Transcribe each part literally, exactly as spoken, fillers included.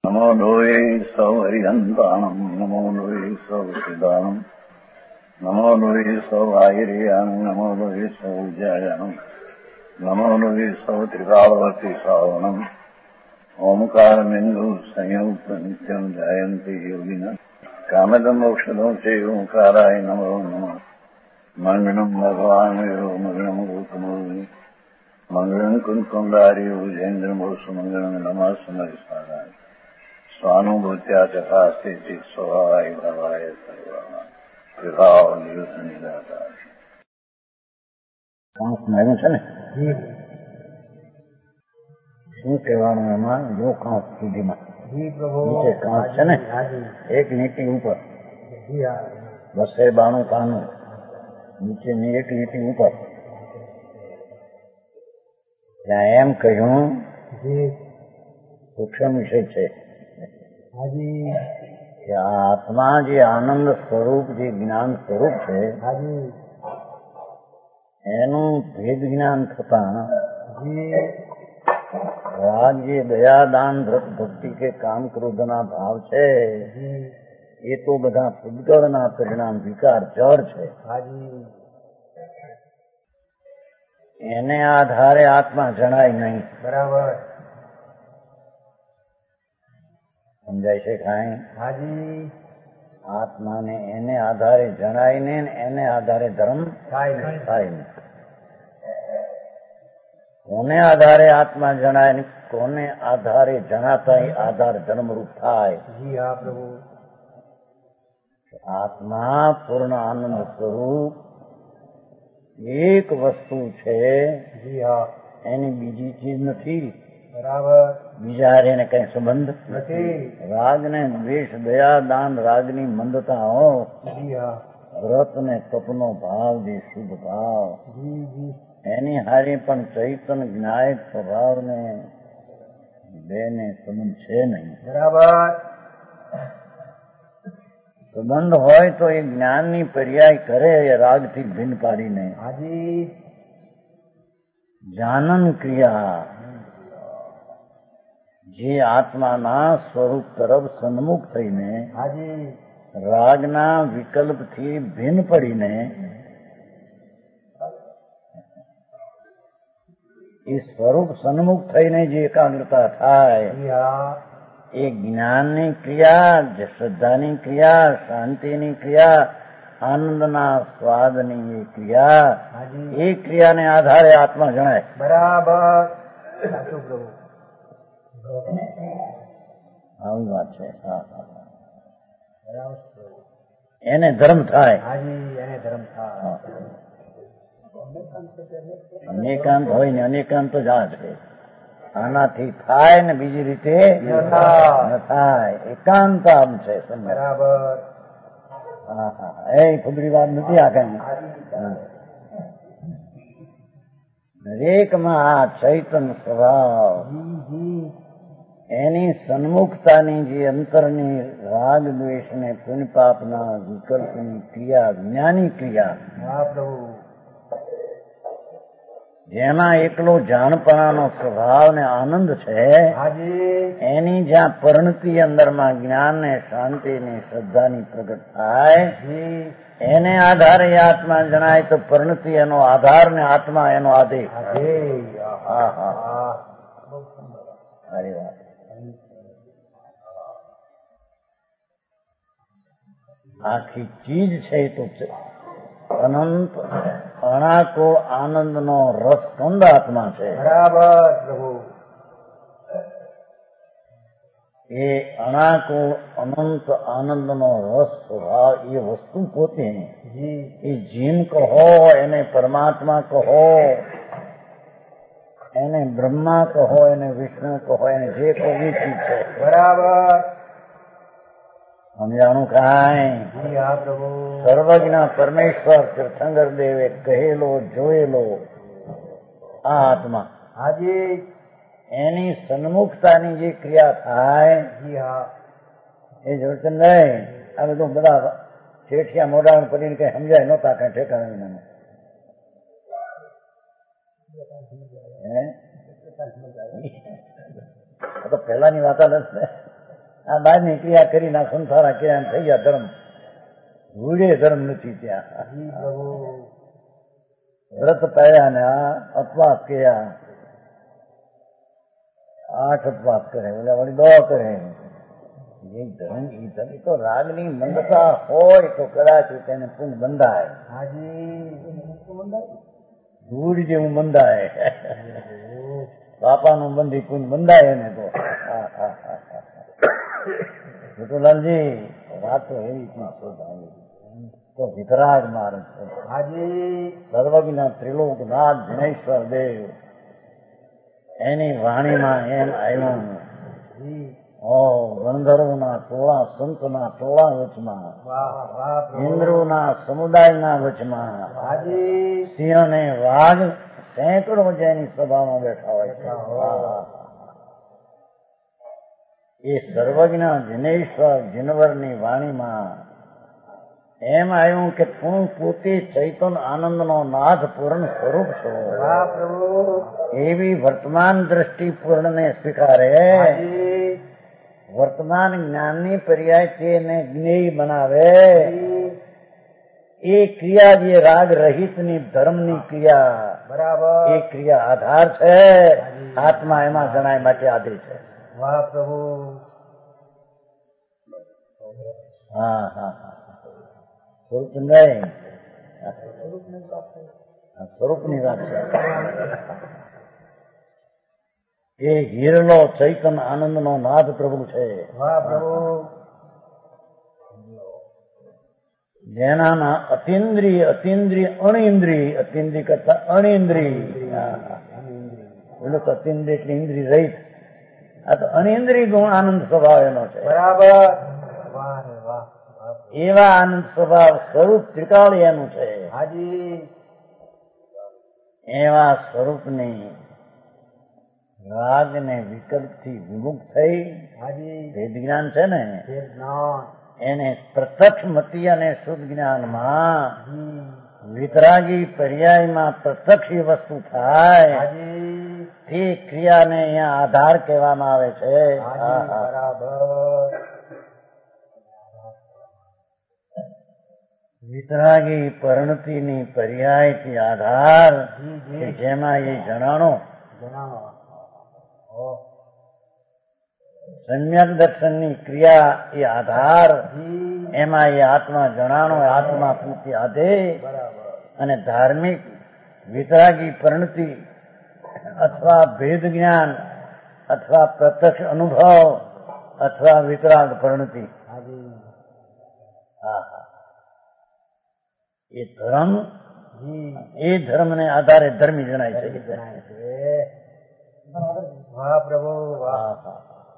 નમો લોહે સૌ હરિહંતાણમ નમો લોહે સૌ સિદાનમ નમો લોહે સૌ આયર્યાણમ નમો લોહે સૌ જયાણમ નમો લોહે સૌ ત્રિકાળવતી શ્રાવણમ ઓમકાર બિંદુ સંયુક્ત નિત્યમ જયંતી યોગિના કામદમ મોક્ષદો છે ઓંકારાય નમો નમઃ મંગળમ ભગવાન વિરો મંગળમ ગૌતમો મંગળમ કુંકુંડાર્યો જૈન્દ્રમો સુમંગળમ નમઃ સમરિસારાય સ્વાનુભૂત્યા ચકાસ્તે સ્વભાવાય ભવાય સર્વા વિભાવ નિયુદ્ધ નિરાકાર કાંસ છે ને શું કહેવાનું એમાં જો કાંસ સુધીમાં નીચે કાંસ છે ને એક લીટી ઉપર બસે બાણું કાનું નીચેની એક લીટી ઉપર ત્યાં એમ કહ્યું સૂક્ષ્મ વિષય છે કે આત્મા જે આનંદ સ્વરૂપ જે જ્ઞાન સ્વરૂપ છે એનું ભેદ જ્ઞાન થતા રાગ જે દયા દાન ભક્તિ કે કામ ક્રોધના ભાવ છે એ તો બધા પૂતગળના પરિણામ વિકાર જળ છે. એને આધારે આત્મા જણાય નહીં. બરાબર સમજાય છે કાંઈ? હાજી આત્માને એને આધારે જણાય ને એને આધારે ધર્મ થાય નહીં. થાય નહીં. કોને આધારે આત્મા જણાય ને કોને આધારે જણાતા આધાર ધર્મરૂપ થાય. જી હા પ્રભુ. આત્મા પૂર્ણ આનંદ સ્વરૂપ એક વસ્તુ છે. જી હા એની બીજી ચીજ નથી. બરાબર બીજા એને કઈ સંબંધ નથી. રાગ ને દ્વેષ દયા દાન રાગની મંદતાઓ જી હા વ્રત ને તપનો ભાવ જે શુભ ભાવ જી જી એની હારી પણ ચૈતન જ્ઞાયક સ્વભાવ ને બે ને સંબંધ છે નહીં. બરાબર સંબંધ હોય તો એ જ્ઞાનની પર્યાય કરે એ રાગથી ભિન્ન પાડીને. હાજી જાનન ક્રિયા જે આત્માના સ્વરૂપ તરફ સન્મુખ થઈને હાજી રાગના વિકલ્પથી ભિન્ન પડીને એ સ્વરૂપ સન્મુખ થઈને જે એકાગ્રતા થાય જી હા એ જ્ઞાનની ક્રિયા શ્રદ્ધાની ક્રિયા શાંતિની ક્રિયા આનંદના સ્વાદની એ ક્રિયા હાજી એ ક્રિયાને આધારે આત્મા જણાય. બરાબર સાચું પ્રભુ. આવી વાત છે. હા હા બરાબર પ્રભુ. એને ધર્મ થાય. હાજી એને ધર્મ થાય. અનેકાંત હોય ને અનેકાંત તો જ આ છે. આનાથી થાય ને બીજી રીતે ન થાય. ન થાય. એકાંત આમ છે. બરાબર હા હા એ ખુદરી વાત નથી આ કઈ. દરેકમાં આ ચૈતન સ્વભાવ જી જી એની સન્મુખતાની જે અંતરની રાગ દ્વેષ ને પુણ્ય પાપના વિકલ્પની ક્રિયા જ્ઞાની ક્રિયા હા પ્રભુ. જેમાં એકલો જાણપણાનો સ્વભાવ ને આનંદ છે હાજી એની જ્યાં પરિણતિ અંદરમાં જ્ઞાન ને શાંતિ ને શ્રદ્ધાની પ્રગટ થાય જી એને આધારે આત્મા જણાય તો પરિણતિ એનો આધાર ને આત્મા એનો આદેશ. હાજી હા હા હા સારી વાત. આખી ચીજ છે એ તો અનંત અણાકો આનંદનો રસ કંદ આત્મા છે. બરાબર પ્રભુ. એ અણાકો અનંત આનંદનો રસ સ્વભાવ એ વસ્તુ પોતે જી એ જીમ કહો એને પરમાત્મા કહો એને બ્રહ્મા કહો એને વિષ્ણુ કહો એને જે કહો એ ચીજ છે. બરાબર સમજાણું કાંઈ? જી હા પ્રભુ. સર્વજ્ઞ પરમેશ્વર તીર્થંકર દેવે કહેલો જોયેલો આ આત્મા હાજી એની સન્મુખતાની જે ક્રિયા થાય જી હા એ જોડે નહીં. આ બધું બધા શેઠિયા મોઢા કરીને કઈ સમજાય નહોતા કઈ ઠેકાણા. હે તો પહેલાની વાત જ ને આ બહારની ક્રિયા કરીને આ સંસારા ક્રિયા થઈ ગયા ધર્મ. ભૂડે ધર્મ નથી ત્યાં. જી પ્રભુ વ્રત પાયા ને આ અપવાસ કર્યા, આઠ અપવાસ કરે, ઓલા વળી દો કરે. એ ધર્મ એ ધર્મ તો રાગની મંદતા હોય તો કદાચ તેને પુણ્ય બંધાય. હાજી ધૂળ જેવું બંધાય. બાપાનું બંધી પુણ્ય બંધાય એને તો. જટુલાલજી વાત તો એવી ચીજ છે તો વિતરાગ માર્ગ છે. હાજી સર્વજ્ઞ ત્રિલોકનાથ દિનેશ્વર દેવ એની વાણીમાં એમ આવ્યું. ઓ ગંધર્વના ટોળા સંતના ટોળા વચમાં, વાહ વાહ પ્રભુ ઇન્દ્રોના સમુદાયના વચમાં હાજી સિંહ અને વાઘ સેંકડો જેની સભામાં બેઠા હોય છે. એ સર્વજ્ઞ જિનેશ્વર જીનવરની વાણીમાં એમ આવ્યું કે તું પોતે ચૈતન્ય આનંદનો નાથ પૂર્ણ સ્વરૂપ છો. વાહ પ્રભુ એવી વર્તમાન દ્રષ્ટિ પૂર્ણને સ્વીકારે. હાજી વર્તમાન જ્ઞાનની પર્યાય તેને જ્ઞેય બનાવે. એ ક્રિયા જે રાગ રહિતની ધર્મની ક્રિયા, બરાબર એ ક્રિયા આધાર છે. આત્મા એમાં જણાય માટે આધાર છે. વાહ પ્રભુ હા હા હા સ્વરૂપ નહીં, સ્વરૂપની વાત છે. એ હિરલો ચૈતન્ય આનંદનો નાદ પ્રભુ છે. વાહ પ્રભુ જેનાના અતિન્દ્રિય અતિન્દ્રિય અણઇન્દ્રિય, અતિન્દ્રિય કરતા અણઇન્દ્રિય. બોલો તો અતિન્દ્રિય એટલે ઇન્દ્રિય રહિત. આ તો અણઇન્દ્રિય ગુણ આનંદ સ્વભાવ એનો છે. બરાબર વાહ રે વાહ એવા આનંદ સ્વભાવ સ્વરૂપ ત્રિકાળી એનું છે. હાજી એવા સ્વરૂપની રાગ ને વિકલ્પ થી વિમુક્ત થઈ હાજી વેદ જ્ઞાન છે ને જે જ્ઞાન એને પ્રત્યક્ષ મતિ અને શુદ્ધ જ્ઞાનમાં જી વિતરાગી પર્યાયમાં પ્રત્યક્ષ વસ્તુ થાય હાજી તે ક્રિયાને અહીંયા આધાર કહેવામાં આવે છે. હાજી બરાબર વિતરાગી પરિણતિની પર્યાયથી આધાર જી કે જી જેમાં એ જણાણો જણાવો ઓ સમ્યક દર્શનની ક્રિયા એ આધાર, જી એમાં એ આત્મા જણાણો આત્મા પૂર્તિ આધે. બરાબર અને ધાર્મિક વિતરાગી પરિણતિ અથવા ભેદ જ્ઞાન અથવા પ્રત્યક્ષ અનુભવ અથવા વિતરાગ પરિણતિ, હાજી હા હા એ ધર્મ જી એ ધર્મને આધારે ધર્મી જણાય છે. જણાય છે. વાહ પ્રભુ વાહ હા હા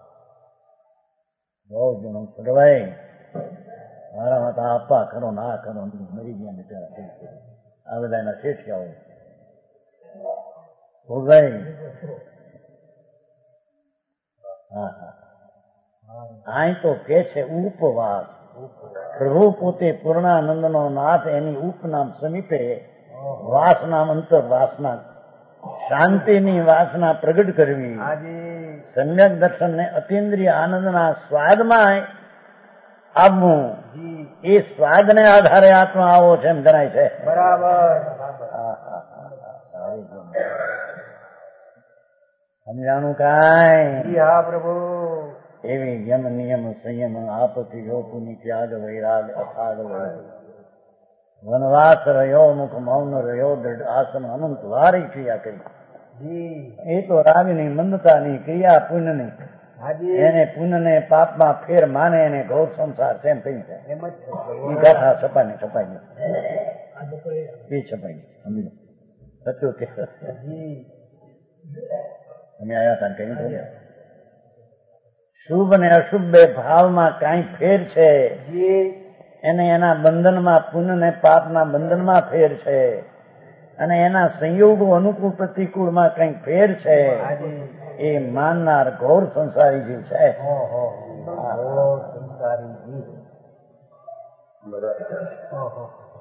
બહુ જણું સડવાય મારા માતા આપા કરો ના કરો મરી ગયા બિચારા. આ બધા એના શેઠિયાઓ ભોગાઈ. હા હા અહીં તો કે છે ઉપવાસ. પ્રભુ પોતે પૂર્ણાનંદનો નાથ એની ઉપનામ સમીપે વાસનામ અંતર વાસના શાંતિની વાસના પ્રગટ કરવી. હાજી સમ્યક દર્શન ને અતિન્દ્રિય આનંદના સ્વાદમાં આવવું. જી એ સ્વાદને આધારે આત્મા આવો છે એમ ગણાય છે. બરાબર સમજાણું કાંઈ? જી હા પ્રભુ એવી યમ નિયમ સંયમ આપતિ યોપુની ત્યાગ વૈરાગ અથાગ વનવાસ રહ્યો મુખ મૌન રહ્યો દૃઢ આસન અનંત વારી ક્રિયા કરી. જી એ તો રાગની મંદતાની ક્રિયા પુણ્યની. હાજી એને પુણ્યને પાપમાં ફેર માને એને ગૌર સંસાર તેમ કહ્યું છે. એમ જ છે પ્રભુ. એ ગાથા છપાઈ છપાઈ એ છપાઈ સમજો સત્યો કે જી અમે આવ્યા હતા કહ્યું થયું. શુભ અને અશુભ બે ભાવમાં કાંઈ ફેર છે જી એને એના બંધનમાં પુણ્ય ને પાપના બંધનમાં ફેર છે અને એના સંયોગો અનુકૂળ પ્રતિકૂળમાં કંઈક ફેર છે. હાજી એ માનનાર ગૌર સંસારી જીવ છે. ઓહો ઓહો સંસારી જી ઓહો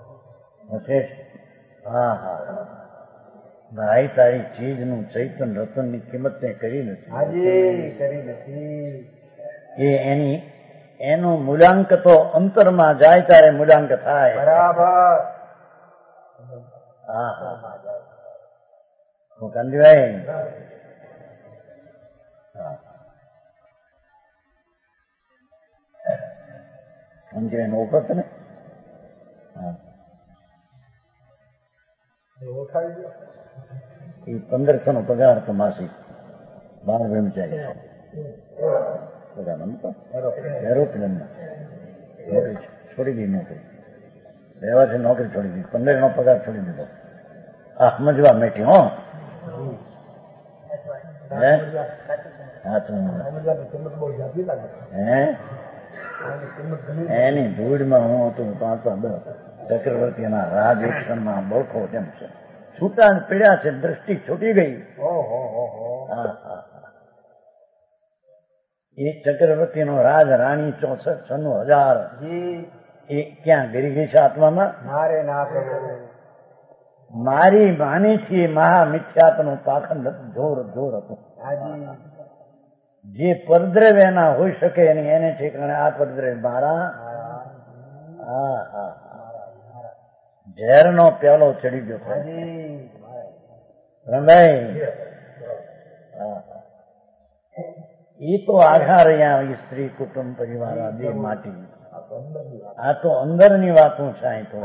હા હા ભાઈ તારી ચીજનું ચૈતન રતનની કિંમત તે કરી નથી. હાજી કરી નથી. એ એની એનું મૂલ્યાંક તો અંતરમાં જાય ત્યારે મૂલ્યાંક થાય. બરાબર. હા હા હું કાંતિભાઈ કાંતિભાઈ નો ઉપત ને એ પંદરસો નો પગાર તો માસિક બાર બ્રહ્મચારી એરોપ્લેનમાં નોકરી છોડી દી નોકરી રહેવાથી નોકરી છોડી દીધી પંદર નો પગાર છોડી દીધો. આ સમજવા મેઠી હો હે એની ધૂળમાં હું હતું પાંચ દસ ચક્રવર્તીના રાજ એક્શનમાં બળખો કેમ છે છૂટા પીડ્યા છે દ્રષ્ટિ છૂટી ગઈ. હા હા એ ચક્રવર્તી નો રાજ રાણી ચોસઠ છન્નું હજાર એ ક્યાં ગરી ગઈ છે આત્મામાં? મારે ના મારી માનીથી મહામિથ્યાત્વનું પાખંડ જોર જોર હતું. જે પરદ્રવ્ય એના હોઈ શકે નહીં એને ઠેકાણે આ પરદ્રવ્ય મારા. હા હા ઝેર નો પ્યાલો ચડી ગયો રમભાઈ. એ તો આધાર અહીંયા સ્ત્રી કુટુંબ પરિવાર બે માટી આ તો અંદરની વાતો છે. તો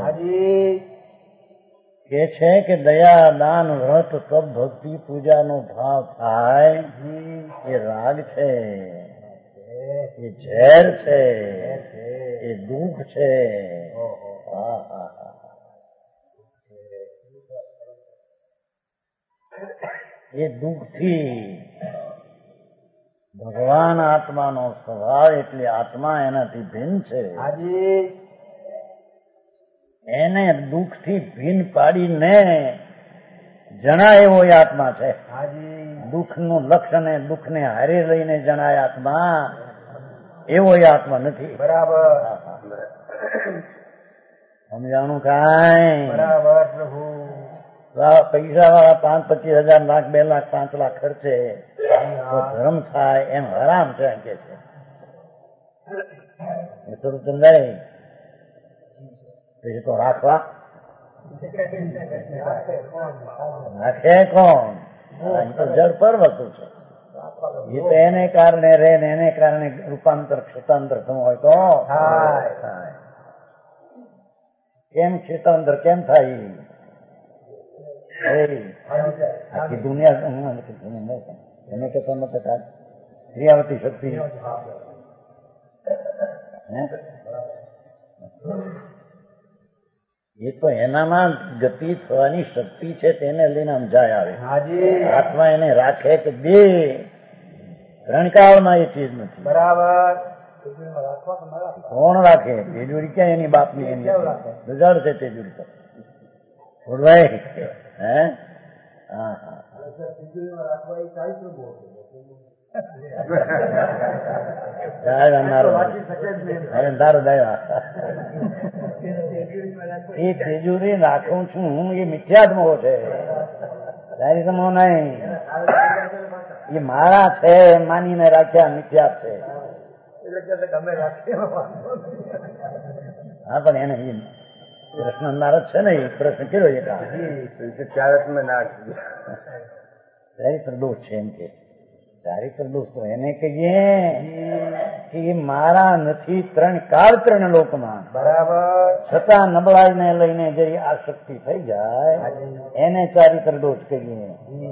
કે છે કે દયા દાન વ્રત તપ ભક્તિ પૂજાનો ભાવ થાય એ રાગ છે, એ ઝેર છે, એ દુઃખ છે. એ દુઃખથી ભગવાન આત્માનો સ્વભાવ એટલે આત્મા એનાથી ભિન્ન છે. એને દુઃખથી ભિન્ન પાડીને જણાય એવો આત્મા છે. દુઃખનું લક્ષણ એ દુઃખને હારે લઈને જણાય આત્મા એવો આત્મા નથી. બરાબર સમજાણું કાંઈ? બરાબર પ્રભુ. પૈસા વાળા પાંચ પચીસ હજાર લાખ બે લાખ પાંચ લાખ ખર્ચે તો ધર્મ થાય એમ હરામ છે એમ કે છે. સ્વરૂપચંદ્રભાઈ પછી તો રાખવા રાખે કોણ? તો જળ પર વસ્તુ છે. એ તો એને કારણે રે ને એને કારણે રૂપાંતર ક્ષેતાંતર થવું હોય તો થાય. કેમ ક્ષેતાંતર કેમ થાય? આખી દુનિયા એને કહેતા મત થાય ક્રિયાવતી શક્તિ એ તો એનામાં ગતિ થવાની શક્તિ છે તેને લઈને સમજાય આવે. આત્મા એને રાખે કે બે ત્રણકાળમાં એ ચીજ નથી. બરાબર. કોણ રાખે? તેજુરી ક્યાં એની બાપની એની રજાડ છે તેજુરી તો ભાઈ. હે હા હા એ તેજુરી રાખું છું હું એ મિથ્યાત્મો છે. તારી સમો નહીં એ મારા છે માનીને રાખ્યા મિથ્યા છે. હા પણ એને કૃષ્ણ નારદ છે ને એ પ્રશ્ન કર્યો એક ચારિત્ર દોષ છે એમ કે ચારિત્ર દોષ તો એને કહીએ કે એ મારા નથી ત્રણ કાળ ત્રણ લોકમાં. બરાબર. છતાં નબળાઈ ને લઈને જરી આસક્તિ થઈ જાય એને ચારિત્ર દોષ કહીએ.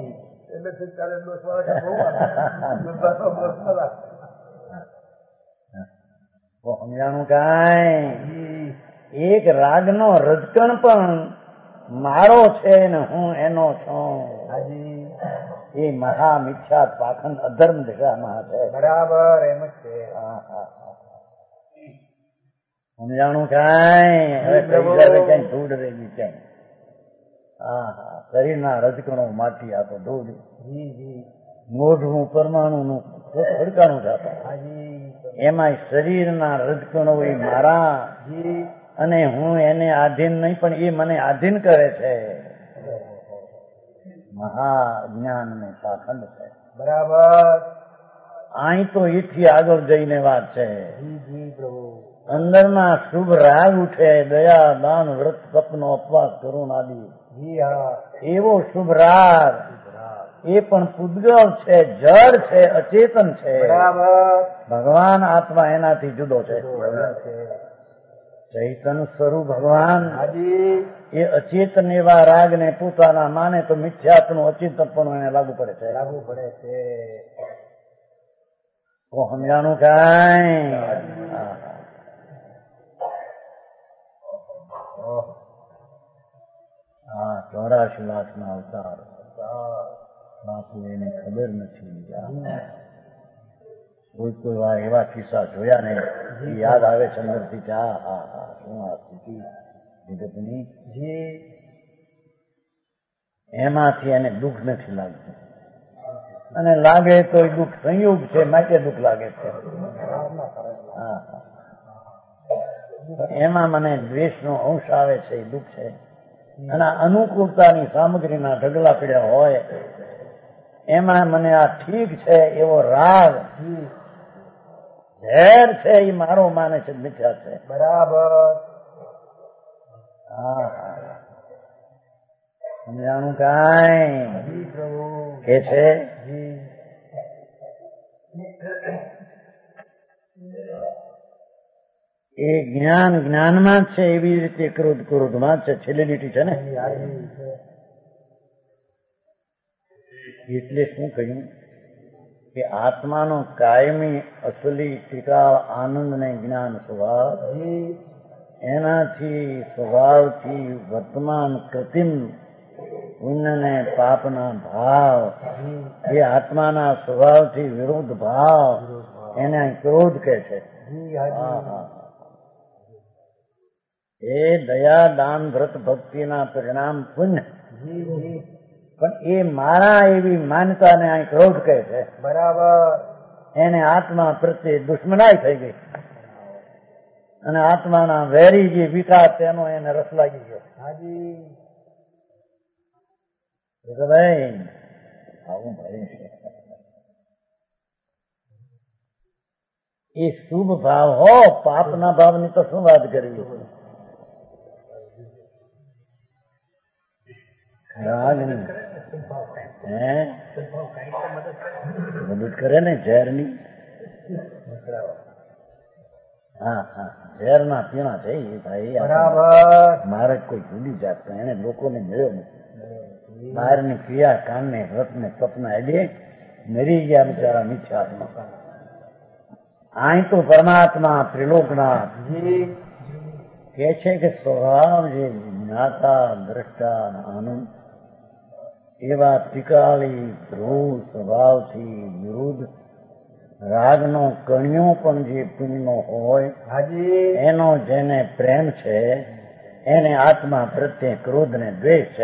સમજાણું કાંઈ? એક રાગનો રજકણ પણ મારો છે ને હું એનો છું એ મહા મિથ્યા પાખંડ અધર્મ દિશામાં છે. બરાબર એમ જ છે. સમજાણું કાંઈ? હવે ક્યાંય ધૂળ રહી ક્યાંય. હા હા શરીરના રજકણો માટી આપો ધૂળ મોઢું પરમાણુ નું ખડકાણું થતા એમાં શરીરના રજકણો એ મારા અને હું એને આધીન નહીં પણ એ મને આધીન કરે છે. મહા જ્ઞાન ને પાખંડ છે. બરાબર. અહીં તો એથી આગળ જઈને વાત છે. જી જી પ્રભુ. અંદરના શુભ રાગ ઉઠે, દયા દાન વ્રત તપનો અપવાસ કરુણ આદિ. જી હા. એવો શુભ રાગ એ પણ પૂદગલ છે, જળ છે, અચેતન છે. બરાબર. ભગવાન આત્મા એનાથી જુદો છે. ચૈતન સ્વરૂપ ભગવાન હાજી. એ અચેતન એવા રાગને પોતાના માને તો મિથ્યાત્વનું અચેતન પણ એને લાગુ પડે છે. લાગુ પડે છે. તો સમજાણું કાંઈ? હા, ચોરાશી લાખના અવતાર બાપુ એને ખબર નથી. કોઈ કોઈ વાર એવા કિસ્સા જોયા ને યાદ આવે છે અંદરથી કે હા હા હા શું આ સ્થિતિ જગતની. એમાંથી એને દુઃખ નથી લાગતું, અને લાગે તો એ દુઃખ સંયોગ છે માટે દુઃખ લાગે છે. હા હા, એમાં મને દ્વેષનો અંશ આવે છે, એ દુઃખ છે. અને અનુકૂળતાની સામગ્રીના ઢગલા પડ્યા હોય એમાં મને આ ઠીક છે એવો રાગ ઝેર છે એ મારો માને છે, મિથ્યા છે. બરાબર. હા હા, સમજાણું કાંઈ? કે છે એ જ્ઞાન જ્ઞાનમાં જ છે, એવી રીતે ક્રોધ ક્રોધમાં જ છે. છેલ્લી લીટી છે ને. એટલે શું કહ્યું કે આત્માનો કાયમી અસલી ટીકાવ આનંદ ને જ્ઞાન સ્વભાવ, એનાથી સ્વભાવથી વર્તમાન કૃત્રિમ પુણ્ય ને પાપના ભાવ, એ આત્માના સ્વભાવથી વિરુદ્ધ ભાવ, એને ક્રોધ કહે છે. એ દયા દાન વ્રત ભક્તિના પરિણામ પુણ્ય, પણ એ મારા એવી માન્યતાને અહીં ક્રોધ કહે છે. બરાબર. એને આત્મા પ્રત્યે દુશ્મનાઈ થઈ ગઈ, અને આત્માના વેરી જે વિકાસ તેનો એને રસ લાગી ગયો. હાજી. ભાઈ આવું ભાઈ છે. એ શુભ ભાવ હો, પાપના ભાવની તો શું વાત કરવી. રાગ નહીં હે મદદ કરે ને ઝેરની. હા હા, ઝેરના પીણા છે એ ભાઈ. બરાબર. મારે કોઈ જુદી જાત એને લોકોને મળ્યો નથી. બહારની ક્રિયા કાનને રથને સપના એટલે મરી ગયા બિચારા મિથ્યાત્મા. અહીં તો પરમાત્મા ત્રિલોકનાથ કે છે કે સ્વભાવ જે જ્ઞાતા દ્રષ્ટા આનંદ એવા ત્રિકાળી ધ્રુવ સ્વભાવથી વિરુદ્ધ રાગનો કણિયો પણ જે પુણ્યનો હોય, એનો જેને પ્રેમ છે એને આત્મા પ્રત્યે ક્રોધ ને દ્વેષ છે.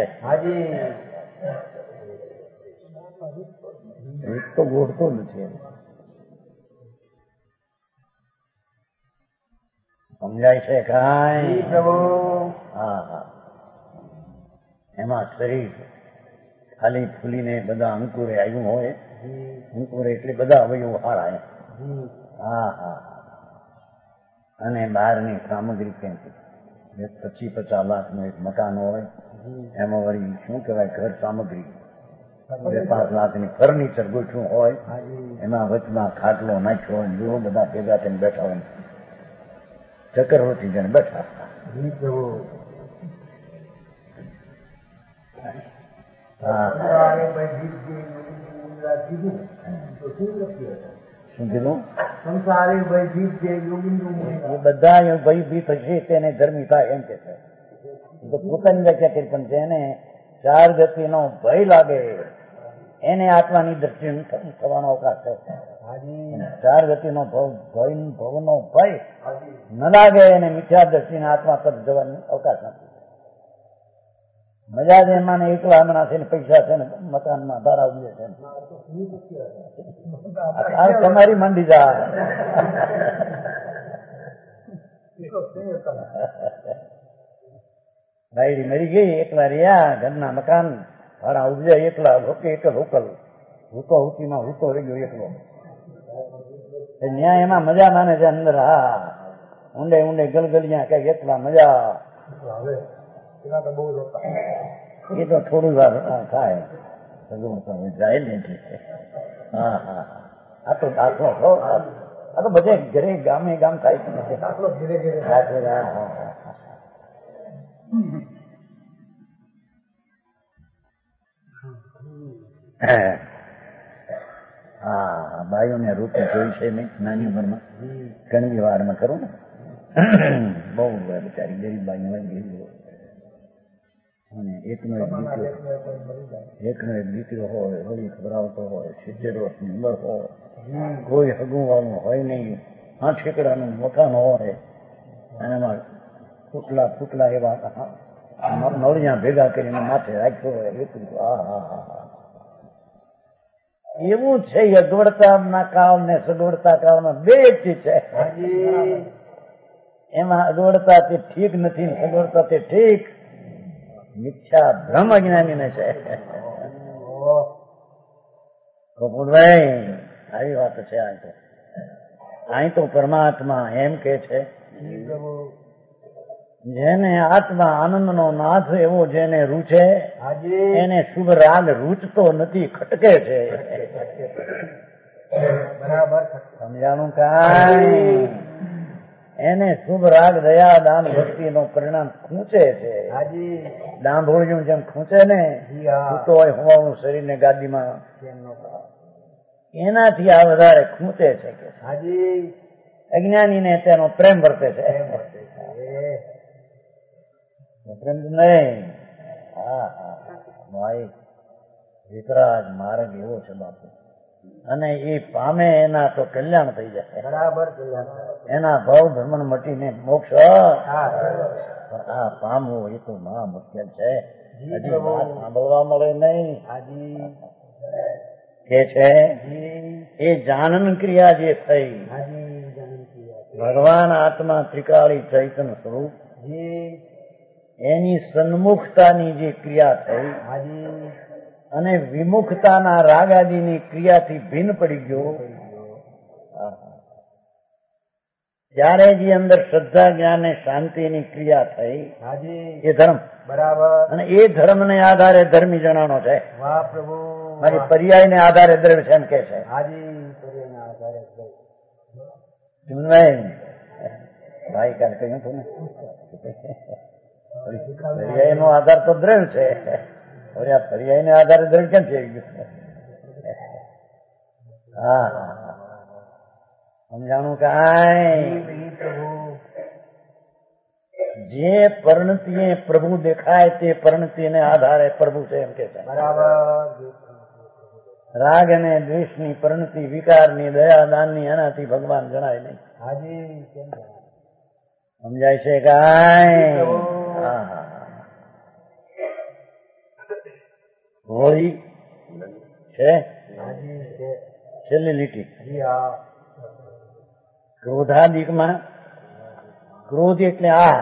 એક તો ગોઠતો નથી. સમજાય છે કાંઈ? હા હા, એમાં શરીર ખાલી ફૂલીને બધા અંકુરે આવ્યું હોય, અંકુરે એટલે બધા અવયવો હારા. હા હા, અને બહારની સામગ્રી ક્યાંથી પચીસ પચાસ લાખ નું એક મકાન હોય, એમાં વળી શું કહેવાય ઘર સામગ્રી બે પાંચ લાખની ફર્નિચર ગોઠવું હોય, એમાં વચમાં ખાટલો નાખ્યો હોય, જેવો બધા ભેગા થઈને બેઠા હોય, ચક્રવર્તી જણ બેઠા. શું કીધું? એ બધા ભયભીત હશે તેને ધર્મી થાય એમ કે છે. પોતાની વ્યાખ્યા કરી, પણ જેને ચાર ગતિનો ભય લાગે એને આત્માની દ્રષ્ટિ થવાનો અવકાશ છે. ચાર ગતિનો ભય ભવનો ભય ન લાગે એને મિથ્યા દ્રષ્ટિને આત્મા તરફ જવાનો અવકાશ નથી. મજા જ એમાં ને એકલા હમણાં છે ને પૈસા છે ને મકાનમાં ભાડા ઉભે છે. તમારી મંડી જાય. બાયડી મરી ગઈ, એકલા રહ્યા, ઘરના મકાન ભાડા ઉભે, એકલા હોકે એક હોકલ, હૂતો હુતીમાં હૂતો રહી ગયો એકલો. ન્યાય એમાં મજા માને છે અંદર. હા, ઊંડે ઊંડે ગલગલિયા કઈક એટલા મજા. એ તો થોડી વાર થાય જાય ને. હા હા, આ તો દાખલો છો. આ તો બધે ઘરે ગામે ગામ થાય છે. હા, બાઈઓને રૂપે જોઈ છે મેં નાની ઉંમરમાં, ઘણી વારમાં કરું ને. બહુ બિચારી ગરીબ બાઈઓ હોય, ગરીબ અને એકનો એક દીકરો એકનો એક દીકરો હોય, હોળી ખબરાવતો હોય, સિત્તેર વર્ષની ઉંમર હોય, કોઈ હગું વાળું હોય નહીં, આ ઠેકડાનું મકાન હોય, અને એમાં ફૂટલા ફૂટલા એવા નળિયા ભેગા કરીને માથે રાખ્યો હોય. એટલું હા હા હા, એવું છે. અગવડતાના કાળ ને સગવડતા કાળમાં બે ચીજ છે. એમાં અગવડતા તે ઠીક નથી, સગવડતા તે ઠીક. મિથ્યા ભ્રમ અજ્ઞાનીને છે. કપૂરભાઈ, આવી વાત છે. અહીં તો અહીં તો પરમાત્મા એમ કે છે, જેને આત્મા આનંદનો નાથ એવો જેને રૂચે એને શુભ રાગ રૂચતો નથી, ખટકે છે. બરાબર સમજાણું કાંઈ? એને શુભ રાગ દયા દાન ભક્તિ નો પરિણામ ખૂંચે છે. ડાંભોળિયું જેમ ખૂંચે ને, સૂતો હોય હોવાનું શરીર ને ગાદીમાં, એનાથી આ વધારે ખૂંચે છે. કે અજ્ઞાની ને તેનો પ્રેમ વર્તે છે. પ્રેમ નહીં. હા હા ભાઈ, વિતરાગ માર્ગ એવો છે બાપુ, અને એ પામે એના તો કલ્યાણ થઈ જાય. બરાબર, એના ભાવ ભ્રમણ મટીને મોક્ષ. પણ આ પામવું એ તો મહા મુશ્કેલ છે. હજી વાત સાંભળવા મળે નહીં. કે છે એ જાનન ક્રિયા જે થઈ, ભગવાન આત્મા ત્રિકાળી ચૈતન્ય સ્વરૂપ, એની સન્મુખતાની જે ક્રિયા થઈ અને વિમુખતાના રાગાદીની ક્રિયાથી ભિન્ન પડી ગયો, ત્યારે જે અંદર શ્રદ્ધા જ્ઞાન ને શાંતિની ક્રિયા થઈ, એ ધર્મ. બરાબર. અને એ ધર્મને આધારે ધર્મી જણાનો છે. વાહ પ્રભુ. મારી પર્યાય ને આધારે દ્રવ્ય છે એમ કે છે. ભાઈ કાલે કહ્યું હતું ને, પર્યાય નો આધાર તો દ્રવ્ય છે. હવે આ પર્યાય ને આધારે દ્રવ્ય કેમ છે? હા હા, સમજાણું કાંઈ? જે પરિણતિએ પ્રભુ દેખાય તે પરિણતિને આધારે પ્રભુ છે એમ કે છે. બરાબર. રાગ અને દ્વેષની પરિણતિ, વિકારની, દયાદાનની, એનાથી ભગવાન જણાય નહીં. સમજાય છે કાંઈ? હા હા. હોળી છે છેલ્લી લીટી. ક્રોધાદિકમાં ક્રોધ એટલે આ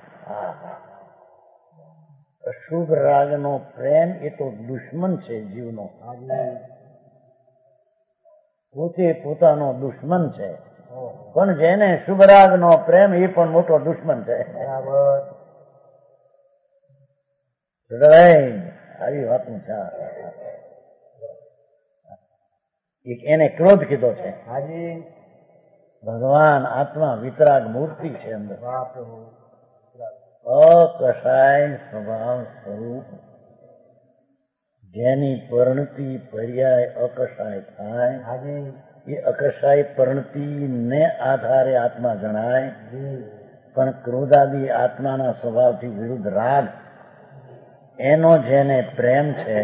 અશુભ રાગનો પ્રેમ એ તો દુશ્મન છે જીવનો. પોતે પોતાનો દુશ્મન છે, પણ જેને શુભ રાગનો પ્રેમ એ પણ મોટો દુશ્મન છે. આવી વાતનું છે. એને ક્રોધ કીધો છે. ભગવાન આત્મા વિતરાગ મૂર્તિ છે અંદર, અકશાય સ્વભાવ સ્વરૂપ, જેની પરિણતિ પર્યાય અકશાય થાય, એ અકશાય પરિણતિ ને આધારે આત્મા જણાય. પણ ક્રોધાદી આત્માના સ્વભાવથી વિરુદ્ધ રાગ, એનો જેને પ્રેમ છે,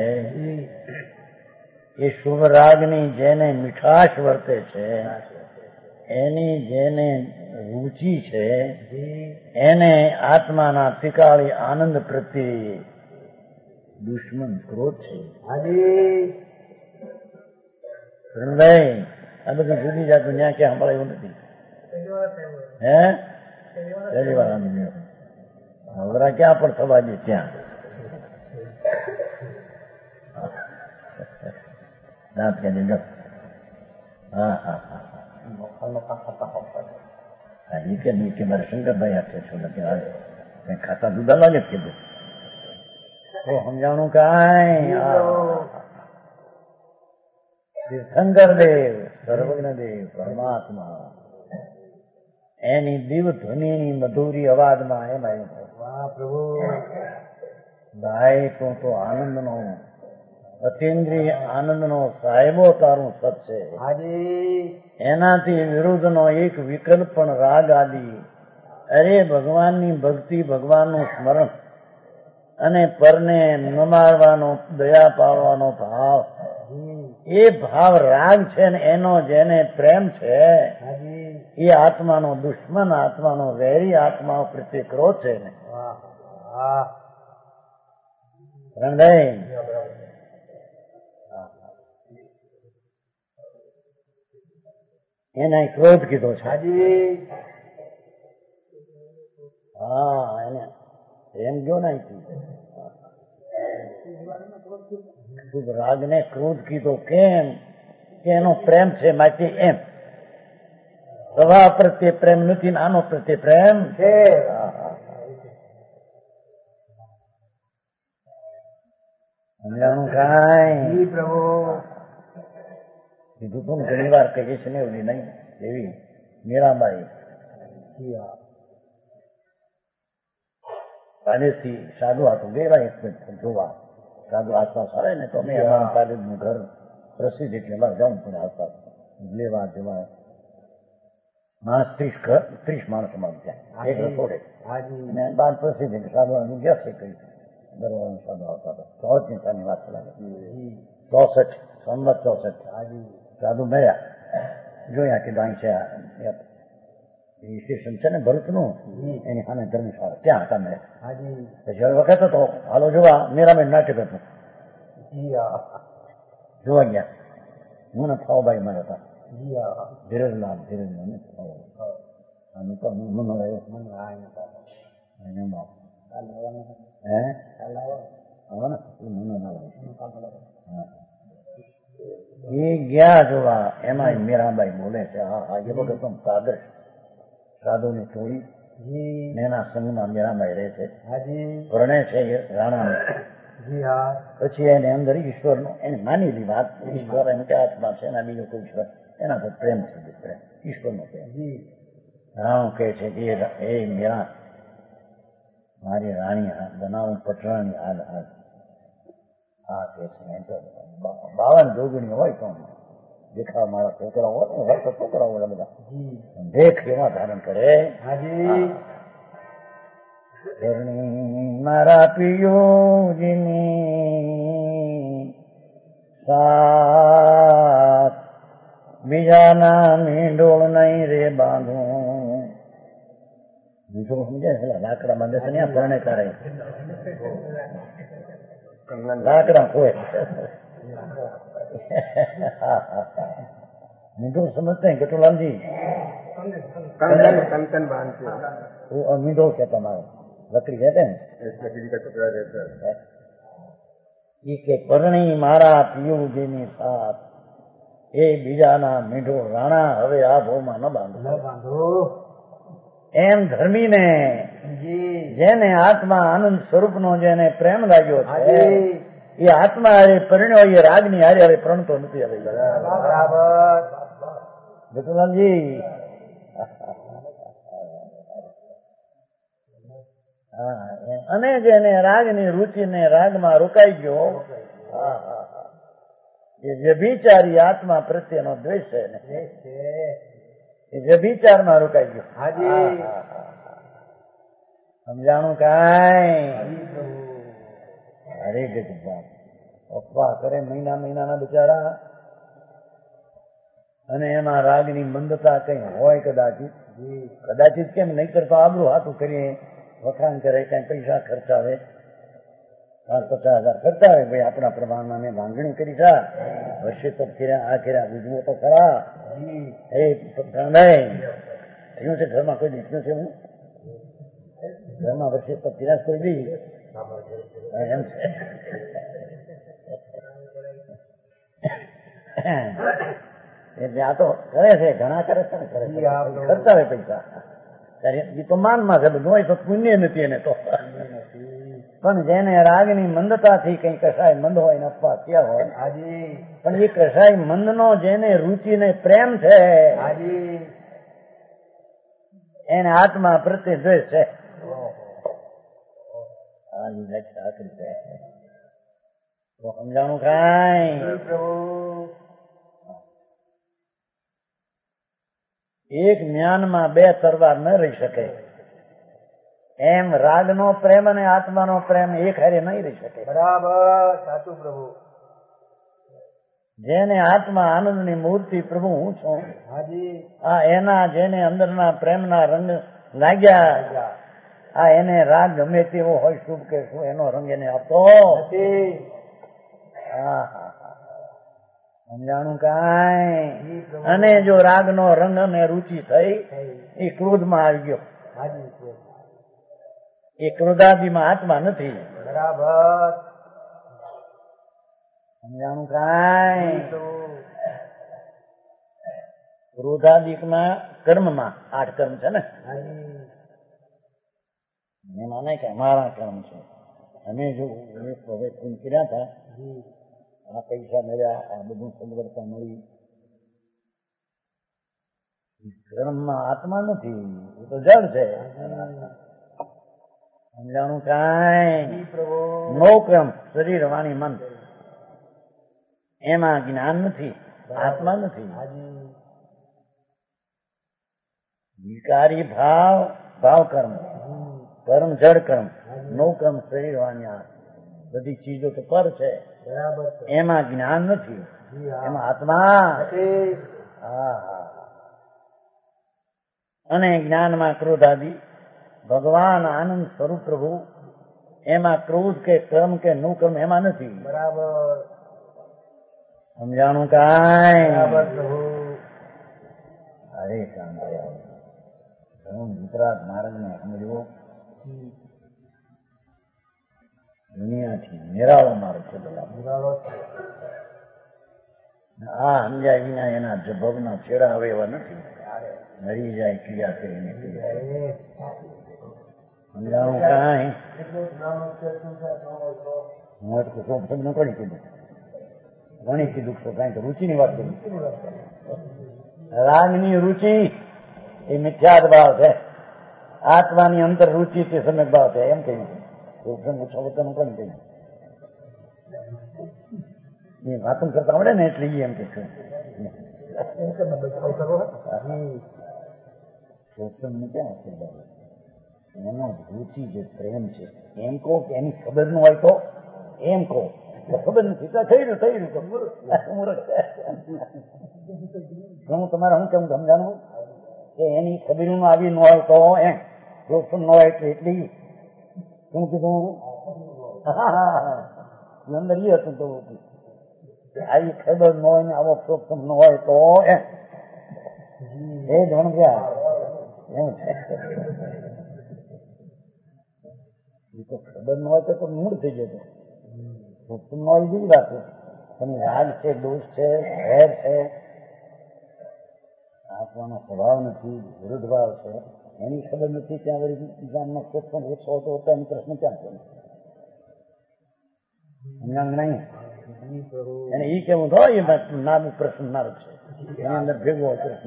એ શુભ રાગની જેને મીઠાશ વર્તે છે, એની જેને રુચિ છે, એને આત્માના ત્રિકાળી આનંદ પ્રત્યે દુશ્મન ક્રોધ છે. આ બધું જુદી જાતું ત્યાં ક્યાં સાંભળે એવું નથી. હે પહેલી વાર હવરા ક્યાં પણ થવા દે ત્યાં દાંત ક્યાં હા હા હા હા એ કે નહીં કે મારે શંકરભાઈ આપે છો નથી આવે કઈ ખાતા જુદા લાગે કીધું તો સમજાણું કાંઈ શંકરદેવ સર્વજ્ઞદેવ પરમાત્મા એની દિવ ધ્વનિની મધુરી અવાજમાં એમાં પ્રભુ ભાઈ તું તો આનંદનો અતિન્દ્રિય આનંદનો સાહેબો તારું સત છે એનાથી વિરુદ્ધનો એક વિકલ્પ પણ રાગ આદિ અરે ભગવાનની ભક્તિ ભગવાનનું સ્મરણ અને પરને નમાડવાનો દયા પાડવાનો ભાવ એ ભાવ રાગ છે ને એનો જેને પ્રેમ છે એ આત્માનો દુશ્મન આત્માનો વેરી આત્મા પ્રત્યે ક્રોધ છે ને એને ક્રોધ કીધો છે હા એને એમ ગયો ને રાગ ને ક્રોધ કીધો કેમ કે એનો પ્રેમ છે માટે એમ સભા પ્રત્યે પ્રેમ નથી આનો પ્રત્યે પ્રેમ છે સમજાણું કાંઈ પ્રભુ કીધું તું ઘણી વાર કહીએ છે ને એવી નહીં એવી મીરાબાઈ પાડેથી સાધુ હાથું ગયેલા જોવા સાધુ આસપાસ આવે ને તો અમે અમારા પાડેનું ઘર પ્રસિદ્ધ એટલે અમારે જવું પડે આસપાસ લેવા જવા માણસ ત્રીસ ત્રીસ માણસ અમારે ત્યાં એક રસોડે અને બાદ પ્રસિદ્ધ એટલે સાધુ ગયા છે કઈ દરવાજો સાધુ આવતા હતા ચોસઠ ની વાત લાગે ચોસઠ સંમત ચોસઠ સાધુ મળ્યા જોયા કે ગાય છે સ્ટેશન છે ને ભરૂચનું એની સામે ધર્મશાળા ત્યાં હતા મેં પછી વખત હતો હાલો જોવા મેરામેન નાટક હતું જોવા ગયા હું ને ફાવભાઈ મારા હતા ધીરજલાલ ધીરજલાલ અને તો મનો રહ્યો હે મનો ના એ ગયા જોવા એમાં મીરાબાઈ બોલે છે હા હા એ વખત સાદર સાધુ ની ટોળી એના સંઘમાં મીરાબાઈ રહે છે વર્ણે છે રાણા પછી એને અંદર ઈશ્વર નો એને માનેલી વાત ઈશ્વર એમ કે આત્મા છે એના બીજો કોઈ ઈશ્વર એના પર પ્રેમ છે પ્રેમ ઈશ્વર નો પ્રેમ રાણો કહે છે કે એ મીરા મારી રાણી બનાવું પટરાણી હાલ હાલ હા કે છે બાવન જોગણી હોય તો દેખાવ મારા છોકરા હોય ને હોય તો છોકરા હોય બધા દેખ એવા ધારણ કરે મારા પિયોજીની સાત બીજાના મીંડોળ નહીં રે બાંધું બીજું સમજાય છે લાકડા બાંધે છે ને પરણે કરે લાકડા કોઈ મીંડોળ સમજતા ગટુલાલજી મીંડોળ કહેતા મારે લકડી કહેતે ને એ કે પરણી મારા પિયુજીની સાથ એ બીજાના મીંડોળ રાણા હવે આ ભાવમાં ન બાંધો એમ ધર્મીને જેને આત્મા આનંદ સ્વરૂપ નો જેને પ્રેમ લાગ્યો છે એ આત્મા હારે પરિણ્યો એ રાગની હારે હવે પ્રણતો નથી હવે ગટુલાલજી અને જેને રાગની રુચિને રાગમાં રોકાઈ ગયો એ વ્યભિચારી આત્મા પ્રત્યેનો દ્વેષ છે ને એ વ્યભિચારમાં રોકાઈ ગયો સમજાણું કાંઈ અરે ગજબ અફવા કરે મહિના મહિનાના બિચારા અને એમાં રાગની મંદતા કઈ હોય કદાચિત કદાચિત કેમ નહીં કરતો આબરું હાથું કરીએ વખાણ કરે કઈ પૈસા ખર્ચાવે પાંચ પચાસ હજાર ખર્ચાવે ભાઈ આપણા પ્રમાણમાં મેં ભાંગણી કરી છે વર્ષે તો કર્યા આ કર્યા બીજું તો ખરા એ થયું છે ઘરમાં કોઈ દીકરું છે હું ઘરમાં વર્ષે તો કર્યા કોઈ બી એમ છે એટલે આ તો કરે છે, ઘણા કરે છે ને, કરે છે, ખર્ચા હોય પૈસા. એ તો માનમાં છે બધું, હોય તો પુણ્ય નથી એને તો. પણ જેને રાગની મંદતાથી કઈ કસાય મંદ હોય ને અપવા ક્યાં હોય, પણ એ કસાય મંદનો જેને રુચિ ને પ્રેમ છે, એને આત્મા પ્રત્યે દ્વેષ છે. સમજાણું કાંઈ? એક જ્ઞાનમાં બે તરવાર ન રહી શકે, એમ રાગનો પ્રેમ અને આત્માનો પ્રેમ એક હારે નહીં રહી શકે. બરાબર, સાચું પ્રભુ. જેને આત્મા આનંદની મૂર્તિ પ્રભુ હું છું, આ એના જેને અંદરના પ્રેમના રંગ લાગ્યા, આ એને રાગ ગમે તેવો હોય, શુભ કે શું, એનો રંગ એને આપતો સમજાણું કાંઈ? અને જો રાગનો રંગ અને રુચિ થઈ, એ ક્રોધમાં આવી ગયો, એ ક્રોધાદિમાં આત્મા નથી. બરાબર, સમજાણું કાંઈ? ક્રોધાદિકમાં કર્મમાં આઠ કર્મ છે ને, એમાં નહીં કે અમારા કર્મ છે. અમે જો હવે પૂન કર્યા હતા, આ પૈસા મળ્યા, આ બધું સગવડતા મળી, કર્મમાં આત્મા નથી, એ તો જળ છે. સમજાણું કાંઈ? નો ક્રમ શરીર વાણી મન, એમાં જ્ઞાન નથી, આત્મા નથી. વિકારી ભાવ ભાવ કર્મ, કર્મ જળ કર્મ, નો કર્મ શરીર વાણી આ બધી ચીજો તો પર છે, એમાં જ્ઞાન નથી, એમાં આત્મા. હા, અને જ્ઞાનમાં ક્રોધ આદિ, ભગવાન આનંદ સ્વરૂપ પ્રભુ, એમાં ક્રોધ કે કર્મ કે નો કર્મ એમાં નથી. બરાબર, સમજાણું કાંઈ? અરે કામ ગુજરાત મહારાજ ને સમજવો, દુનિયાથી નિરાળો મારો છે બધા. આ સમજાય વિના એના જભગના છેડા હવે એવા નથી, મરી જાય ક્રિયા કરીને. સમજાણું કાંઈ? હું એટલું શોખ શબ્દ કરી કીધું, ઘણી કીધું તો કાંઈ તો રુચિની વાત કરી. રાગની રુચિ એ મિથ્યાદ ભાવ છે, આત્માની અંતર રુચિ તે સમ્યક ભાવ છે, એમ કહ્યું. વચન કોણ કહ્યું? એ વાતન કરતા આવડે ને એટલે એમ કે છે એનો રુચિ જે પ્રેમ છે, એમ કહો કે એની ખબર ન હોય તો એમ કહો, ખબર નથી થઈ રહ્યું થઈ રહ્યું હું તમારે શું કેમ સમજાણું કે એની ખબર આવી ન હોય તો એમ પ્રોત્સાહન ન હોય એટલે એટલી શું કીધું? અંદર એ હતું તો આવી ખબર ન હોય ને આવો પ્રોત્સાહન ન હોય તો એમ એ જણ ગયા એમ છે. એ તો ખબર ન હોય તો મૂળ થઈ જતો, પ્રોત્સાહન ન હોય જેવી વાત છે. પણ રાગ છે, દોષ છે, ભેર છે, આપવાનો સ્વભાવ નથી, વિરુદ્ધ ભાવ છે, એની ખબર નથી. ત્યાં વળી ગામમાં પ્રોત્સાહન ઓછો હતો તો એનો પ્રશ્ન ક્યાં છે? નહીં એને ઈ કેવું તો એ નામ પ્રશ્ન નારક છે, એની અંદર ભેગો હોય પ્રશ્ન